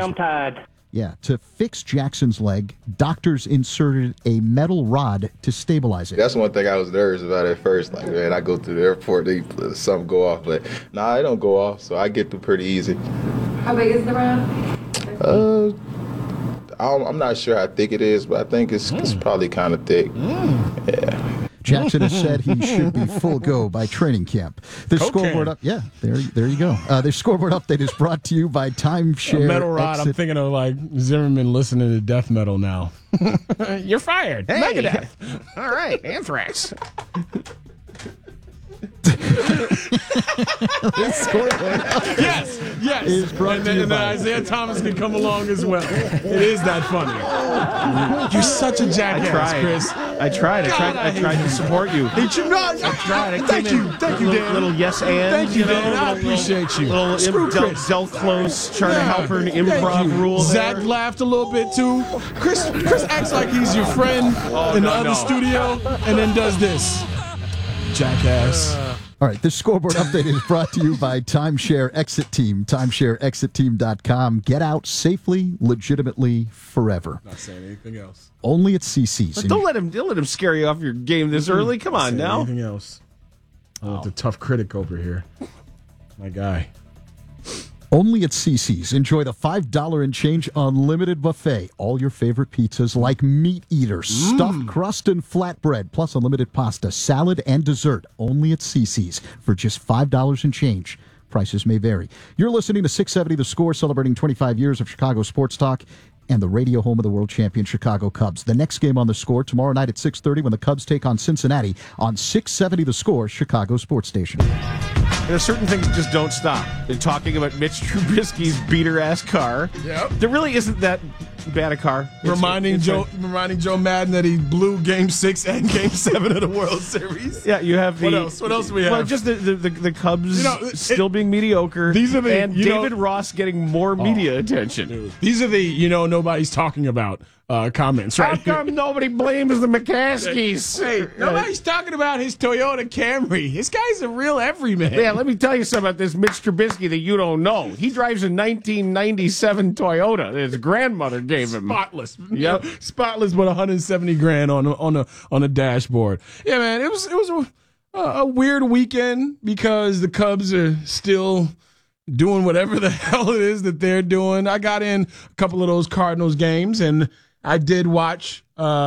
Jackson's leg, doctors inserted a metal rod to stabilize it. That's one thing I was nervous about at first. Like, man, I go through the airport, something go off. But, it don't go off, so I get through pretty easy. How big is the rod? I'm not sure how thick it is, but I think it's probably kind of thick. Yeah. Jackson has said he should be full go by training camp. The scoreboard up, there you go. The scoreboard update is brought to you by Timeshare. Metal rod. I'm thinking of like Zimmerman listening to death metal now. You're fired. Hey. Megadeth. All right, Anthrax. The scoreboard yes. is brought to you and then Isaiah Thomas can come along as well. It is that funny. You're such a jackass, Chris. I tried to support you. I tried. Thank you, Dan. Little yes and. Thank you, Dan. I appreciate you. Little Del Close trying to help her in improv rule. Zach laughed a little bit too. Chris acts like he's your friend in the other studio, and then does this. Jackass. All right, this scoreboard update is brought to you by Timeshare Exit Team. TimeshareExitTeam.com. Get out safely, legitimately, forever. Not saying anything else. Only at CC's. Don't let him scare you off your game this early. Come on now. Anything else? Oh, the tough critic over here. My guy. Only at CC's. Enjoy the $5 and change unlimited buffet. All your favorite pizzas like Meat Eater, stuffed crust and flatbread, plus unlimited pasta, salad, and dessert. Only at CC's for just $5 and change. Prices may vary. You're listening to 670 The Score, celebrating 25 years of Chicago sports talk and the radio home of the world champion Chicago Cubs. The next game on The Score tomorrow night at 6:30 when the Cubs take on Cincinnati on 670 The Score, Chicago Sports Station. Certain things just don't stop. They're talking about Mitch Trubisky's beater-ass car. Yep. There really isn't that bad a car. Reminding Joe Madden that he blew Game 6 and Game 7 of the World Series. Yeah, you have the... What else do we have? Well, just the Cubs still being mediocre. These are the... And David Ross getting more media attention. Dude, these are the, nobody's talking about comments, right? How come nobody blames the McCaskies? Hey, nobody's talking about his Toyota Camry. This guy's a real everyman. Yeah, let me tell you something about this Mitch Trubisky that you don't know. He drives a 1997 Toyota that his grandmother gave him. Spotless. Yep. Spotless with $170,000 on a dashboard. Yeah, man, it was a weird weekend because the Cubs are still doing whatever the hell it is that they're doing. I got in a couple of those Cardinals games, and I did watch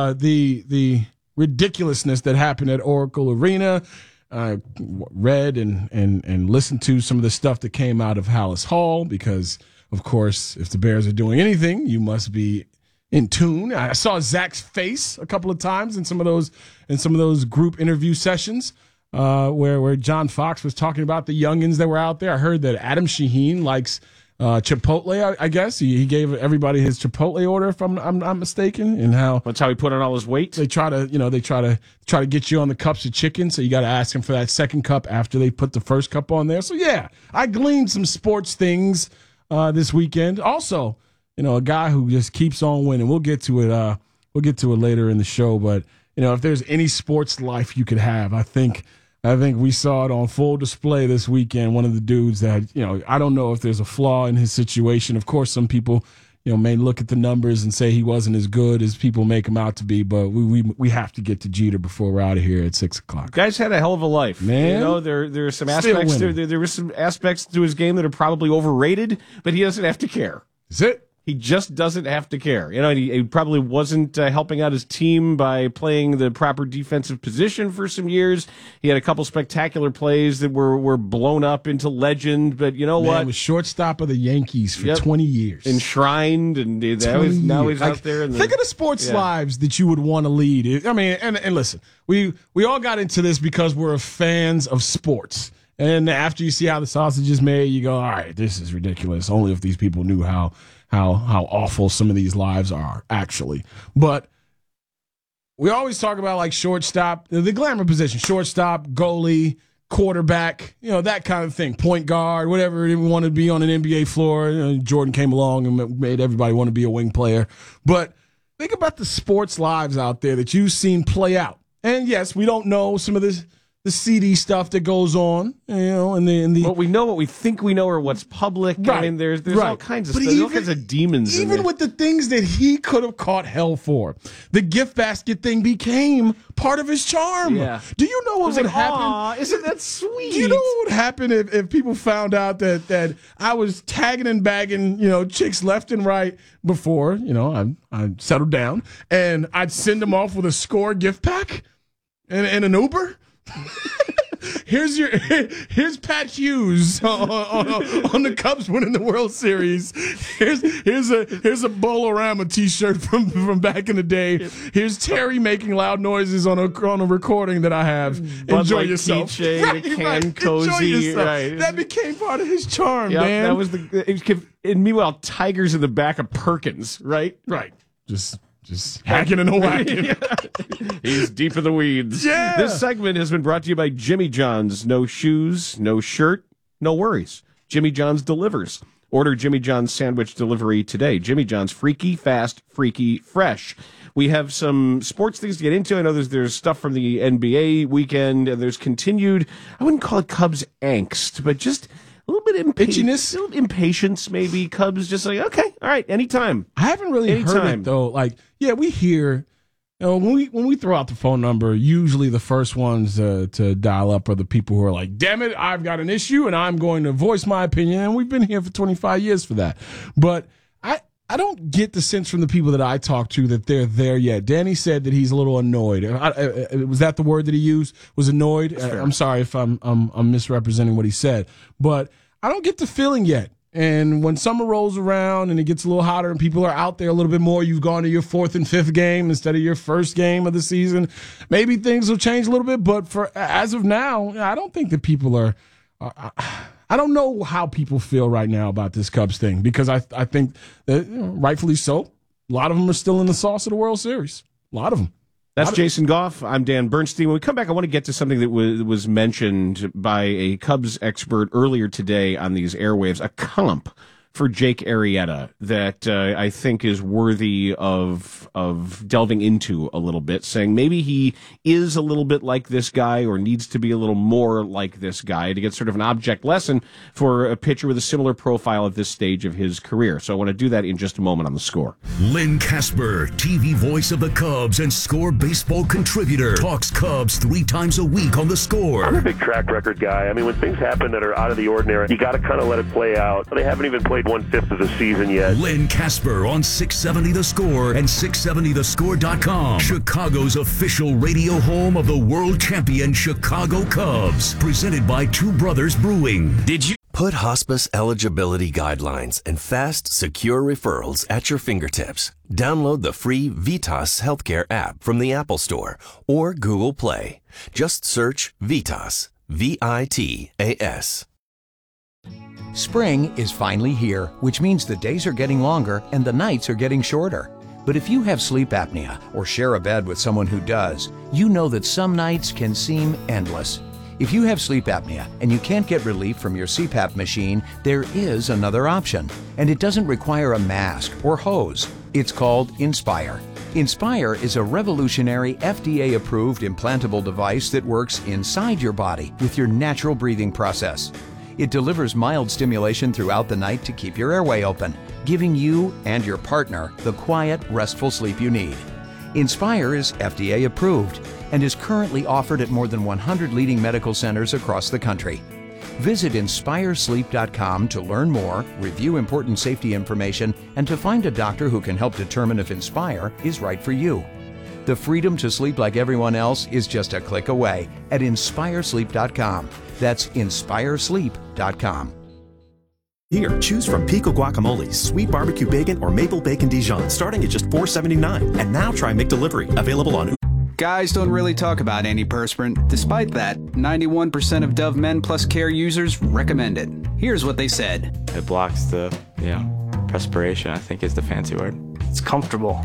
the ridiculousness that happened at Oracle Arena. I read and listened to some of the stuff that came out of Hallis Hall because, of course, if the Bears are doing anything, you must be in tune. I saw Zach's face a couple of times in some of those group interview sessions where John Fox was talking about the youngins that were out there. I heard that Adam Shaheen likes Chipotle, I guess. He gave everybody his Chipotle order, if I'm not mistaken, and how that's how he put on all his weight. They try to get you on the cups of chicken, so you got to ask him for that second cup after they put the first cup on there. So yeah, I gleaned some sports things this weekend. Also, a guy who just keeps on winning. We'll get to it. We'll get to it later in the show. But if there's any sports life you could have, I think we saw it on full display this weekend. One of the dudes that, I don't know if there's a flaw in his situation. Of course, some people, may look at the numbers and say he wasn't as good as people make him out to be. But we have to get to Jeter before we're out of here at 6:00. Guy's had a hell of a life, man. There are some aspects. There were some aspects to his game that are probably overrated, but he doesn't have to care. Is it? He just doesn't have to care. He probably wasn't helping out his team by playing the proper defensive position for some years. He had a couple spectacular plays that were blown up into legend. But what? He was shortstop of the Yankees for 20 years. Enshrined, and now he's out there. Think of the sports lives that you would want to lead. I mean, and listen, we all got into this because we're fans of sports. And after you see how the sausage is made, you go, all right, this is ridiculous. Only if these people knew how awful some of these lives are, actually. But we always talk about like shortstop, the glamour position, shortstop, goalie, quarterback, that kind of thing, point guard, whatever you want to be on an NBA floor. Jordan came along and made everybody want to be a wing player. But think about the sports lives out there that you've seen play out. And yes, we don't know some of this. The seedy stuff that goes on, in the what we know, what we think we know, or what's public. Right, I mean, there's all kinds of stuff, all kinds of demons. Even with the things that he could have caught hell for, the gift basket thing became part of his charm. Yeah. Do you know what would happen? Isn't that sweet? Do you know what would happen if people found out that I was tagging and bagging, chicks left and right before, I settled down, and I'd send them off with a Score gift pack and an Uber? Here's Pat Hughes on the Cubs winning the World Series. Here's a Bolorama T-shirt from back in the day. Here's Terry making loud noises on a recording that I have. Enjoy yourself. Right. Cozy. Right. That became part of his charm, man. That was and meanwhile, Tiger's in the back of Perkins. Right. Just hacking and whacking. He's deep in the weeds. Yeah. This segment has been brought to you by Jimmy John's. No shoes, no shirt, no worries. Jimmy John's delivers. Order Jimmy John's sandwich delivery today. Jimmy John's, freaky, fast, freaky, fresh. We have some sports things to get into. I know there's stuff from the NBA weekend, and there's continued, I wouldn't call it Cubs angst, but just a little bit itchiness, a little impatience, maybe. Cubs just like, okay, all right, anytime. I haven't really heard it though. Like, yeah, we hear, when we throw out the phone number, usually the first ones to dial up are the people who are like, damn it, I've got an issue and I'm going to voice my opinion. And we've been here for 25 years for that. But I don't get the sense from the people that I talk to that they're there yet. Danny said that he's a little annoyed. Was that the word that he used? Was annoyed? I'm sorry if I'm misrepresenting what he said, but I don't get the feeling yet. And when summer rolls around and it gets a little hotter and people are out there a little bit more, you've gone to your fourth and fifth game instead of your first game of the season, maybe things will change a little bit. But as of now, I don't think that people are. I don't know how people feel right now about this Cubs thing, because I think that, rightfully so, a lot of them are still in the sauce of the World Series. A lot of them. That's Jason Goff. I'm Dan Bernstein. When we come back, I want to get to something that was mentioned by a Cubs expert earlier today on these airwaves, a comp for Jake Arrieta that I think is worthy of delving into a little bit, saying maybe he is a little bit like this guy or needs to be a little more like this guy to get sort of an object lesson for a pitcher with a similar profile at this stage of his career. So I want to do that in just a moment on The Score. Len Casper, TV voice of the Cubs and Score baseball contributor, talks Cubs 3 times a week on The Score. I'm a big track record guy. I mean, when things happen that are out of the ordinary, you got to kind of let it play out. They haven't even played 1/5 of the season yet. Len Casper on 670 The Score and 670thescore.com. Chicago's official radio home of the world champion Chicago Cubs. Presented by Two Brothers Brewing. Did you put hospice eligibility guidelines and fast, secure referrals at your fingertips? Download the free Vitas Healthcare app from the Apple Store or Google Play. Just search Vitas, VITAS. Spring is finally here, which means the days are getting longer and the nights are getting shorter. But if you have sleep apnea or share a bed with someone who does, you know that some nights can seem endless. If you have sleep apnea and you can't get relief from your CPAP machine, there is another option, and it doesn't require a mask or hose. It's called Inspire. Inspire is a revolutionary FDA-approved implantable device that works inside your body with your natural breathing process. It delivers mild stimulation throughout the night to keep your airway open, giving you and your partner the quiet, restful sleep you need. Inspire is FDA approved and is currently offered at more than 100 leading medical centers across the country. Visit InspireSleep.com to learn more, review important safety information, and to find a doctor who can help determine if Inspire is right for you. The freedom to sleep like everyone else is just a click away at InspireSleep.com. That's InspireSleep.com. Here, choose from Pico Guacamole, Sweet Barbecue Bacon, or Maple Bacon Dijon, starting at just $4.79. And now try McDelivery, available on... Guys don't really talk about antiperspirant. Despite that, 91% of Dove Men Plus Care users recommend it. Here's what they said. It blocks the, perspiration, I think is the fancy word. It's comfortable.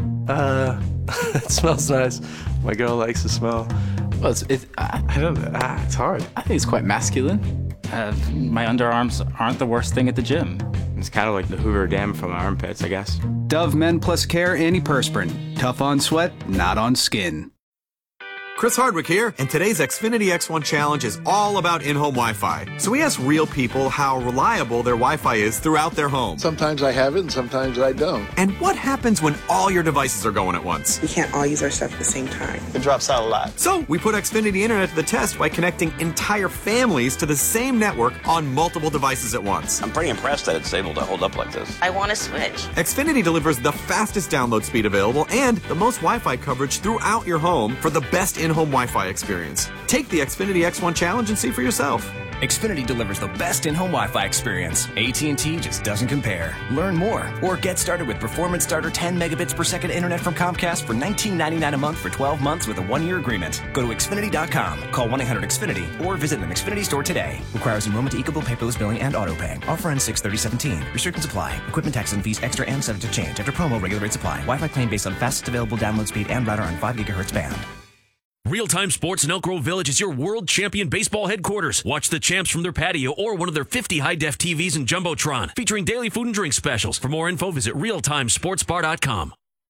It smells nice. My girl likes the smell. Well, it's hard. I think it's quite masculine. My underarms aren't the worst thing at the gym. It's kind of like the Hoover Dam from my armpits, I guess. Dove Men Plus Care Antiperspirant. Tough on sweat, not on skin. Chris Hardwick here, and today's Xfinity X1 Challenge is all about in-home Wi-Fi. So we asked real people how reliable their Wi-Fi is throughout their home. Sometimes I have it, and sometimes I don't. And what happens when all your devices are going at once? We can't all use our stuff at the same time. It drops out a lot. So we put Xfinity Internet to the test by connecting entire families to the same network on multiple devices at once. I'm pretty impressed that it's able to hold up like this. I want to switch. Xfinity delivers the fastest download speed available and the most Wi-Fi coverage throughout your home for the best in-home Wi-Fi experience. Take the Xfinity X1 Challenge and see for yourself. Xfinity delivers the best in-home Wi-Fi experience. AT&T just doesn't compare. Learn more or get started with Performance Starter 10 megabits per second internet from Comcast for $19.99 a month for 12 months with a 1-year agreement. Go to Xfinity.com, call 1-800-XFINITY, or visit an Xfinity store today. Requires enrollment to Equal paperless billing and auto pay. Offer ends 6/30/17. Restrictions apply. Equipment tax and fees extra and subject to change. After promo, regular rates apply. Wi-Fi claim based on fastest available download speed and router on 5 gigahertz band. Real-Time Sports in Elk Grove Village is your world champion baseball headquarters. Watch the champs from their patio or one of their 50 high-def TVs and Jumbotron, featuring daily food and drink specials. For more info, visit realtimesportsbar.com.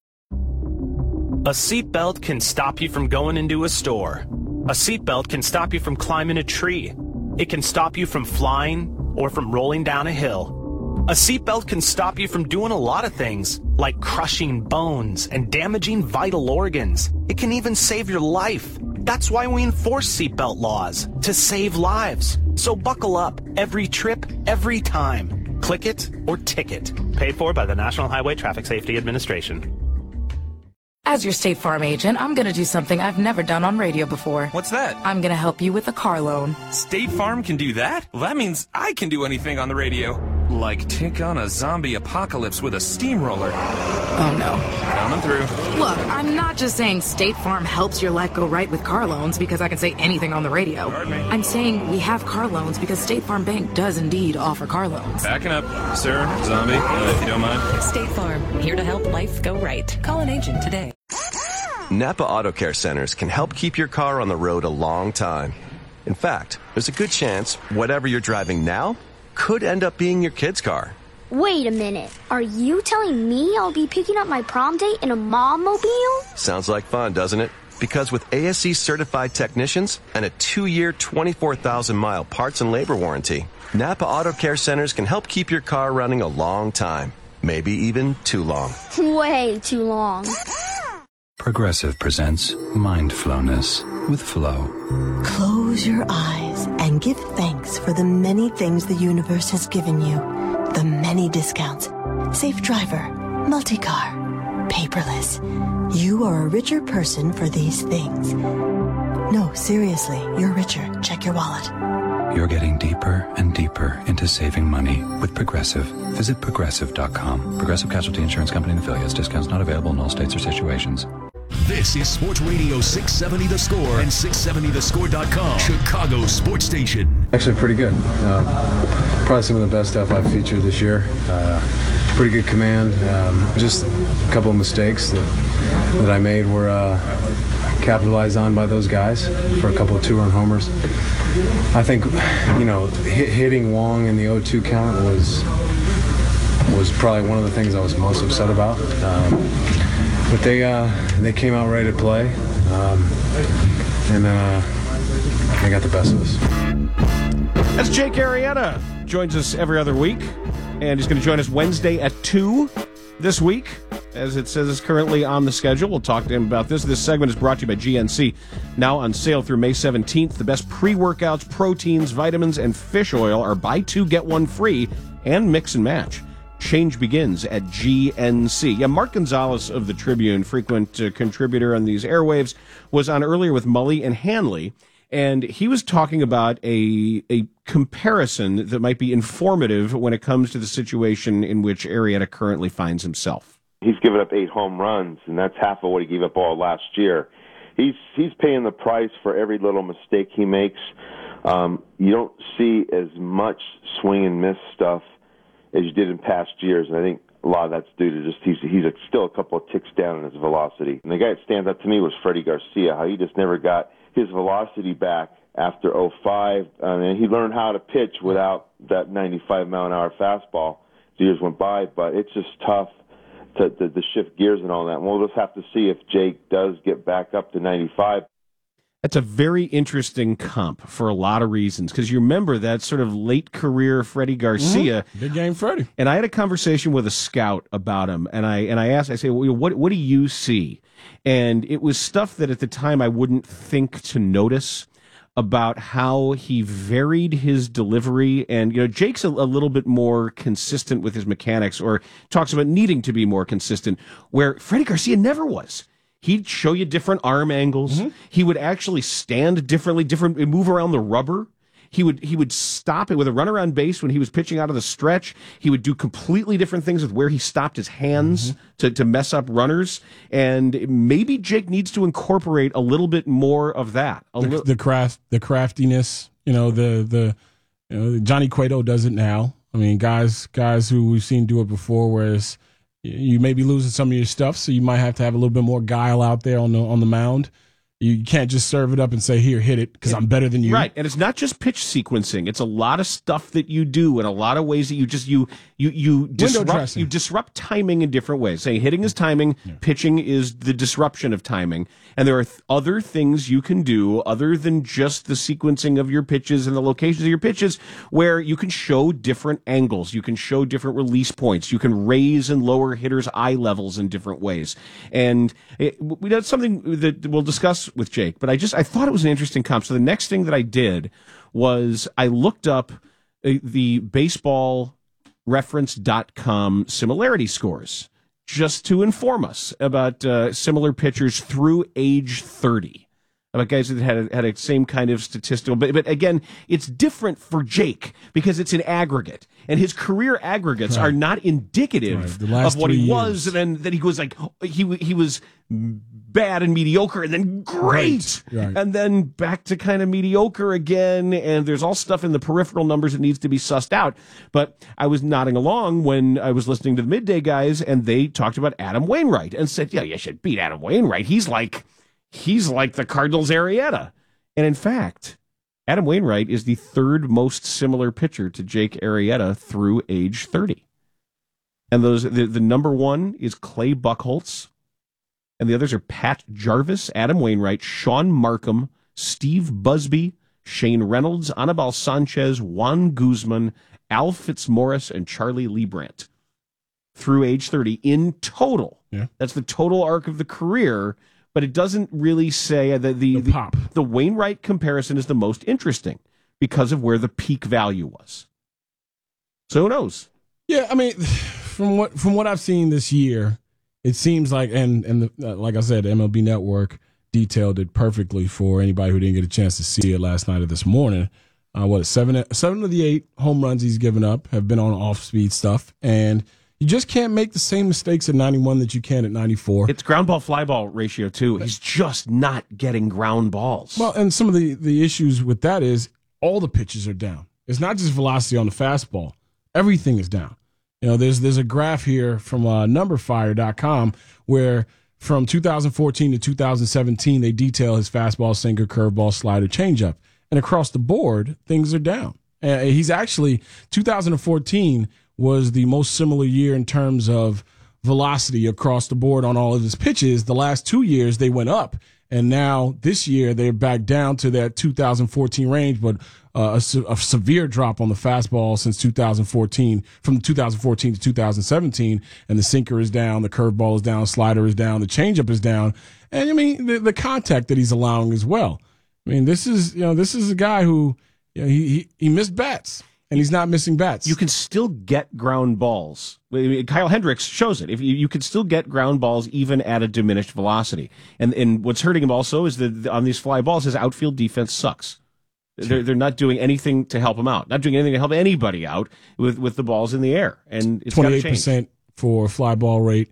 A seatbelt can stop you from going into a store. A seatbelt can stop you from climbing a tree. It can stop you from flying or from rolling down a hill. A seatbelt can stop you from doing a lot of things, like crushing bones and damaging vital organs. It can even save your life. That's why we enforce seatbelt laws, to save lives. So buckle up every trip, every time. Click it or ticket. Paid for by the National Highway Traffic Safety Administration. As your State Farm agent, I'm going to do something I've never done on radio before. What's that? I'm going to help you with a car loan. State Farm can do that? Well, that means I can do anything on the radio. Like take on a zombie apocalypse with a steamroller. Oh, no. Coming through. Look, I'm not just saying State Farm helps your life go right with car loans because I can say anything on the radio. Pardon me. I'm saying we have car loans because State Farm Bank does indeed offer car loans. Backing up, sir, zombie, if you don't mind. State Farm, here to help life go right. Call an agent today. Napa Auto Care Centers can help keep your car on the road a long time. In fact, there's a good chance whatever you're driving now could end up being your kid's car. Wait a minute. Are you telling me I'll be picking up my prom date in a mom-mobile? Sounds like fun, doesn't it? Because with ASE certified technicians and a 2-year, 24,000-mile parts and labor warranty, Napa Auto Care Centers can help keep your car running a long time. Maybe even too long. Way too long. Progressive presents Mindfulness with Flo. Close your eyes and give thanks for the many things the universe has given you. The many discounts. Safe driver, multi-car, paperless. You are a richer person for these things. No, seriously, you're richer. Check your wallet. You're getting deeper and deeper into saving money with Progressive. Visit Progressive.com. Progressive Casualty Insurance Company and affiliates. Discounts not available in all states or situations. This is Sports Radio 670 The Score and 670thescore.com, Chicago's sports station. Actually, pretty good. Probably some of the best stuff I've featured this year. Pretty good command. Just a couple of mistakes that I made were capitalized on by those guys for a couple of 2-run homers. I think, hitting Wong in the 0-2 count was probably one of the things I was most upset about. But they came out ready to play, and they got the best of us. That's Jake Arrieta. Joins us every other week, and he's going to join us Wednesday at 2 this week, as it says is currently on the schedule. We'll talk to him about this. This segment is brought to you by GNC. Now on sale through May 17th. The best pre-workouts, proteins, vitamins, and fish oil are buy 2, get 1 free, and mix and match. Change begins at GNC. Yeah, Mark Gonzalez of the Tribune, frequent contributor on these airwaves, was on earlier with Mully and Hanley, and he was talking about a comparison that might be informative when it comes to the situation in which Arrieta currently finds himself. He's given up 8 home runs, and that's half of what he gave up all last year. He's paying the price for every little mistake he makes. You don't see as much swing and miss stuff as you did in past years, and I think a lot of that's due to just he's still a couple of ticks down in his velocity. And the guy that stands out to me was Freddie Garcia, how he just never got his velocity back after 05. And he learned how to pitch without that 95-mile-an-hour fastball as years went by, but it's just tough to shift gears and all that. And we'll just have to see if Jake does get back up to 95. That's a very interesting comp for a lot of reasons, because you remember that sort of late career Freddie Garcia. Mm-hmm. Big game Freddie. And I had a conversation with a scout about him, and I asked, I said, well, what do you see? And it was stuff that at the time I wouldn't think to notice about how he varied his delivery. And, Jake's a little bit more consistent with his mechanics, or talks about needing to be more consistent, where Freddie Garcia never was. He'd show you different arm angles. Mm-hmm. He would actually stand differently, move around the rubber. He would stop it with a runner on base when he was pitching out of the stretch. He would do completely different things with where he stopped his hands to mess up runners. And maybe Jake needs to incorporate a little bit more of that. The craftiness. Johnny Cueto does it now. I mean, guys who we've seen do it before, whereas you may be losing some of your stuff, so you might have to have a little bit more guile out there on the mound. You can't just serve it up and say, here, hit it, because I'm better than you. Right, and it's not just pitch sequencing. It's a lot of stuff that you do in a lot of ways that you disrupt timing in different ways. Say hitting is timing, pitching is the disruption of timing. And there are other things you can do other than just the sequencing of your pitches and the locations of your pitches, where you can show different angles. You can show different release points. You can raise and lower hitters' eye levels in different ways. And that's something that we'll discuss with Jake, but I thought it was an interesting comp. So the next thing that I did was I looked up the baseballreference.com similarity scores just to inform us about similar pitchers through age 30, about guys that had a same kind of statistical, but again, it's different for Jake because it's an aggregate, and his career aggregates are not indicative of what he was, and then he was like, he was bad and mediocre, and then great. Right. And then back to kind of mediocre again, and there's all stuff in the peripheral numbers that needs to be sussed out. But I was nodding along when I was listening to the Midday Guys, and they talked about Adam Wainwright, and said, yeah, you should beat Adam Wainwright. He's like the Cardinals' Arrieta. And in fact, Adam Wainwright is the third most similar pitcher to Jake Arrieta through age 30. And the number one is Clay Buchholz, and the others are Pat Jarvis, Adam Wainwright, Sean Markham, Steve Busby, Shane Reynolds, Anibal Sanchez, Juan Guzman, Al Fitzmaurice, and Charlie Liebrandt through age 30 in total. Yeah. That's the total arc of the career, but it doesn't really say that the Wainwright comparison is the most interesting because of where the peak value was. So who knows? Yeah, I mean, from what I've seen this year, it seems like, and like I said, the MLB Network detailed it perfectly for anybody who didn't get a chance to see it last night or this morning. Seven of the 8 home runs he's given up have been on off-speed stuff, and you just can't make the same mistakes at 91 that you can at 94. It's ground ball fly ball ratio too. He's just not getting ground balls. Well, and some of the issues with that is all the pitches are down. It's not just velocity on the fastball. Everything is down. You know, there's a graph here from numberfire.com where from 2014 to 2017, they detail his fastball, sinker, curveball, slider, changeup. And across the board, things are down. He's actually, 2014 was the most similar year in terms of velocity across the board on all of his pitches. The last 2 years, they went up. And now this year, they're back down to that 2014 range, but a severe drop on the fastball since 2014, from 2014 to 2017. And the sinker is down, the curveball is down, slider is down, the changeup is down. And I mean, the contact that he's allowing as well. I mean, this is a guy who, you know, he missed bats. And he's not missing bats. You can still get ground balls. Kyle Hendricks shows it. If you can still get ground balls even at a diminished velocity. And what's hurting him also is that on these fly balls, his outfield defense sucks. They're not doing anything to help him out. Not doing anything to help anybody out with the balls in the air. And it's 28% for fly ball rate.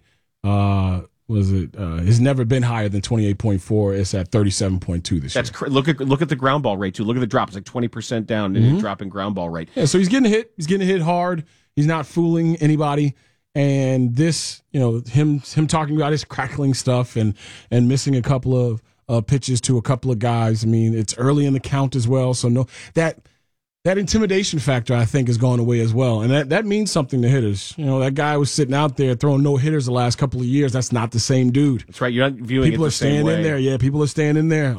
Has never been higher than 28.4. It's at 37.2 this year. Look at the ground ball rate too. Look at the drop. It's like 20% down in drop in ground ball rate. Yeah, so he's getting hit. He's getting hit hard. He's not fooling anybody. And this, you know, him talking about his crackling stuff and missing a couple of pitches to a couple of guys. I mean, it's early in the count as well. So no, that intimidation factor, I think, is going away as well. And that means something to hitters. You know, that guy was sitting out there throwing no-hitters the last couple of years. That's not the same dude. That's right. You're not viewing people it the same way. People are staying in there. Yeah, people are staying in there.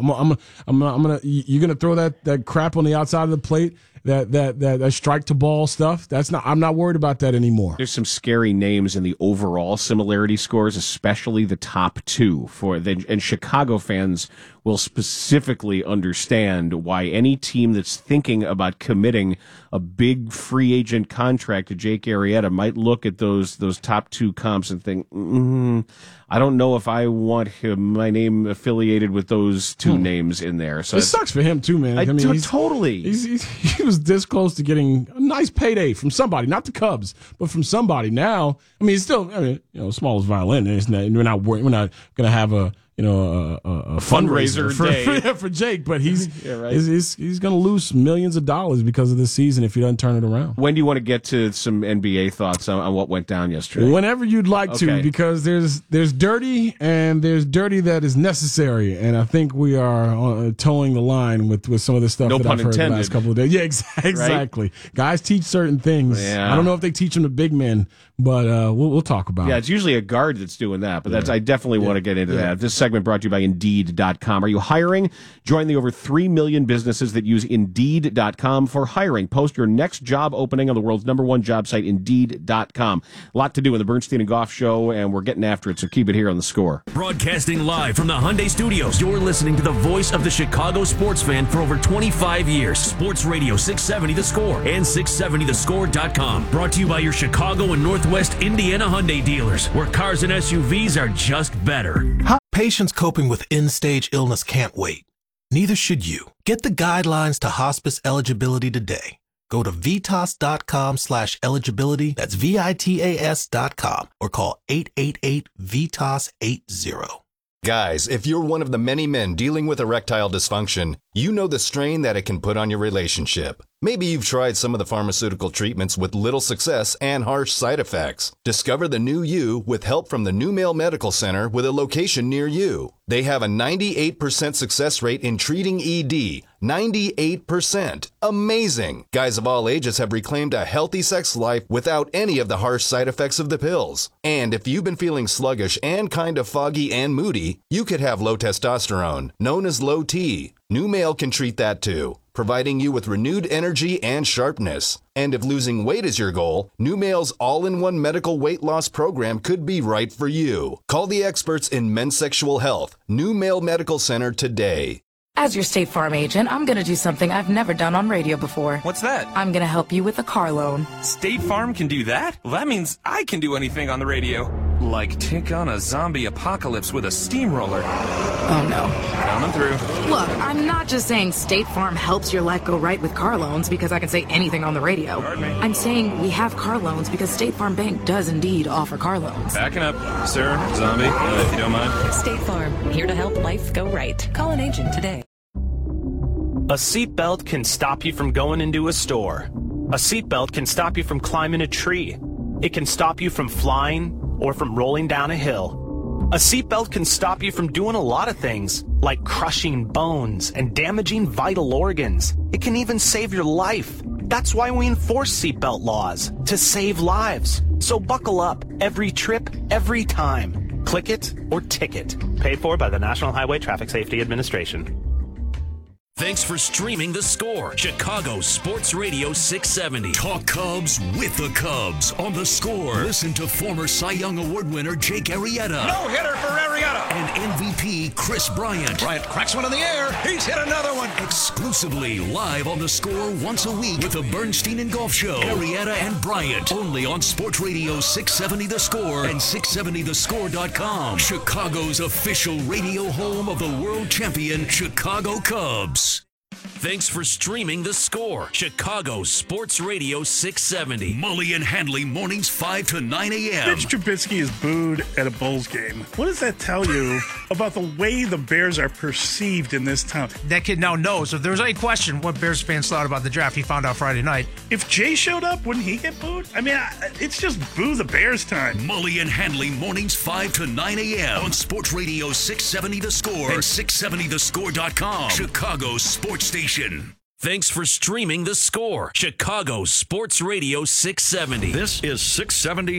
You're going to throw that crap on the outside of the plate, that strike to ball stuff. I'm not worried about that anymore. There's some scary names in the overall similarity scores, especially the top two and Chicago fans will specifically understand why any team that's thinking about committing a big free agent contract to Jake Arrieta might look at those top two comps and think, I don't know if I want my name affiliated with those two names in there. So it sucks for him too, man. Totally. He was this close to getting a nice payday from somebody, not the Cubs, but from somebody. Now, I mean, it's still, small as violin. We're not going to have a fundraiser day for Jake, but he's going to lose millions of dollars because of this season if he doesn't turn it around. When do you want to get to some NBA thoughts on what went down yesterday? Whenever you'd like to, because there's dirty and there's dirty that is necessary, and I think we are towing the line with some of the stuff that I've heard the last couple of days. Yeah, exactly. Right? Guys teach certain things. Yeah. I don't know if they teach them to big men, but we'll talk about it. Yeah, it's usually a guard that's doing that, but I definitely want to get into that. This segment brought to you by Indeed.com. Are you hiring? Join the over 3 million businesses that use Indeed.com for hiring. Post your next job opening on the world's #1 job site, Indeed.com. A lot to do in the Bernstein and Goff Show, and we're getting after it, so keep it here on The Score. Broadcasting live from the Hyundai Studios, you're listening to the voice of the Chicago sports fan for over 25 years. Sports Radio 670 The Score and 670thescore.com. Brought to you by your Chicago and Northwest Indiana Hyundai dealers, where cars and SUVs are just better. Patients coping with end-stage illness can't wait. Neither should you. Get the guidelines to hospice eligibility today. Go to VITAS.com/eligibility. That's VITAS.com or call 888-VITAS-80. Guys, if you're one of the many men dealing with erectile dysfunction, you know the strain that it can put on your relationship. Maybe you've tried some of the pharmaceutical treatments with little success and harsh side effects. Discover the new you with help from the New Male Medical Center with a location near you. They have a 98% success rate in treating ED. 98%. Amazing. Guys of all ages have reclaimed a healthy sex life without any of the harsh side effects of the pills. And if you've been feeling sluggish and kind of foggy and moody, you could have low testosterone, known as low T. New Male can treat that too, providing you with renewed energy and sharpness. And if losing weight is your goal, New Male's all-in-one medical weight loss program could be right for you. Call the experts in men's sexual health, New Male Medical Center today. As your State Farm agent, I'm going to do something I've never done on radio before. What's that? I'm going to help you with a car loan. State Farm can do that? Well, that means I can do anything on the radio. Like take on a zombie apocalypse with a steamroller. Oh, no. Coming through. Look, I'm not just saying State Farm helps your life go right with car loans because I can say anything on the radio. Pardon me? I'm saying we have car loans because State Farm Bank does indeed offer car loans. Backing up, sir, zombie, if you don't mind. State Farm, here to help life go right. Call an agent today. A seatbelt can stop you from going into a store. A seatbelt can stop you from climbing a tree. It can stop you from flying or from rolling down a hill. A seatbelt can stop you from doing a lot of things, like crushing bones and damaging vital organs. It can even save your life. That's why we enforce seatbelt laws, to save lives. So buckle up every trip, every time. Click it or ticket. Paid for by the National Highway Traffic Safety Administration. Thanks for streaming The Score, Chicago Sports Radio 670. Talk Cubs with the Cubs on The Score. Listen to former Cy Young Award winner Jake Arrieta. No-hitter for Arrieta. And MVP Chris Bryant. Bryant cracks one in the air. He's hit another one. Exclusively live on The Score once a week with the Bernstein and Golf Show. Arrieta and Bryant. Only on Sports Radio 670 The Score and 670thescore.com. Chicago's official radio home of the world champion Chicago Cubs. Thanks for streaming The Score, Chicago Sports Radio 670. Mully and Handley mornings 5 to 9 a.m. Mitch Trubisky is booed at a Bulls game. What does that tell you about the way the Bears are perceived in this town? That kid now knows. If there was any question what Bears fans thought about the draft, he found out Friday night. If Jay showed up, wouldn't he get booed? I mean, it's just boo the Bears time. Mully and Handley mornings 5 to 9 a.m. on Sports Radio 670 The Score and 670thescore.com. Chicago's sports station. Thanks for streaming The Score, Chicago Sports Radio 670. This is 670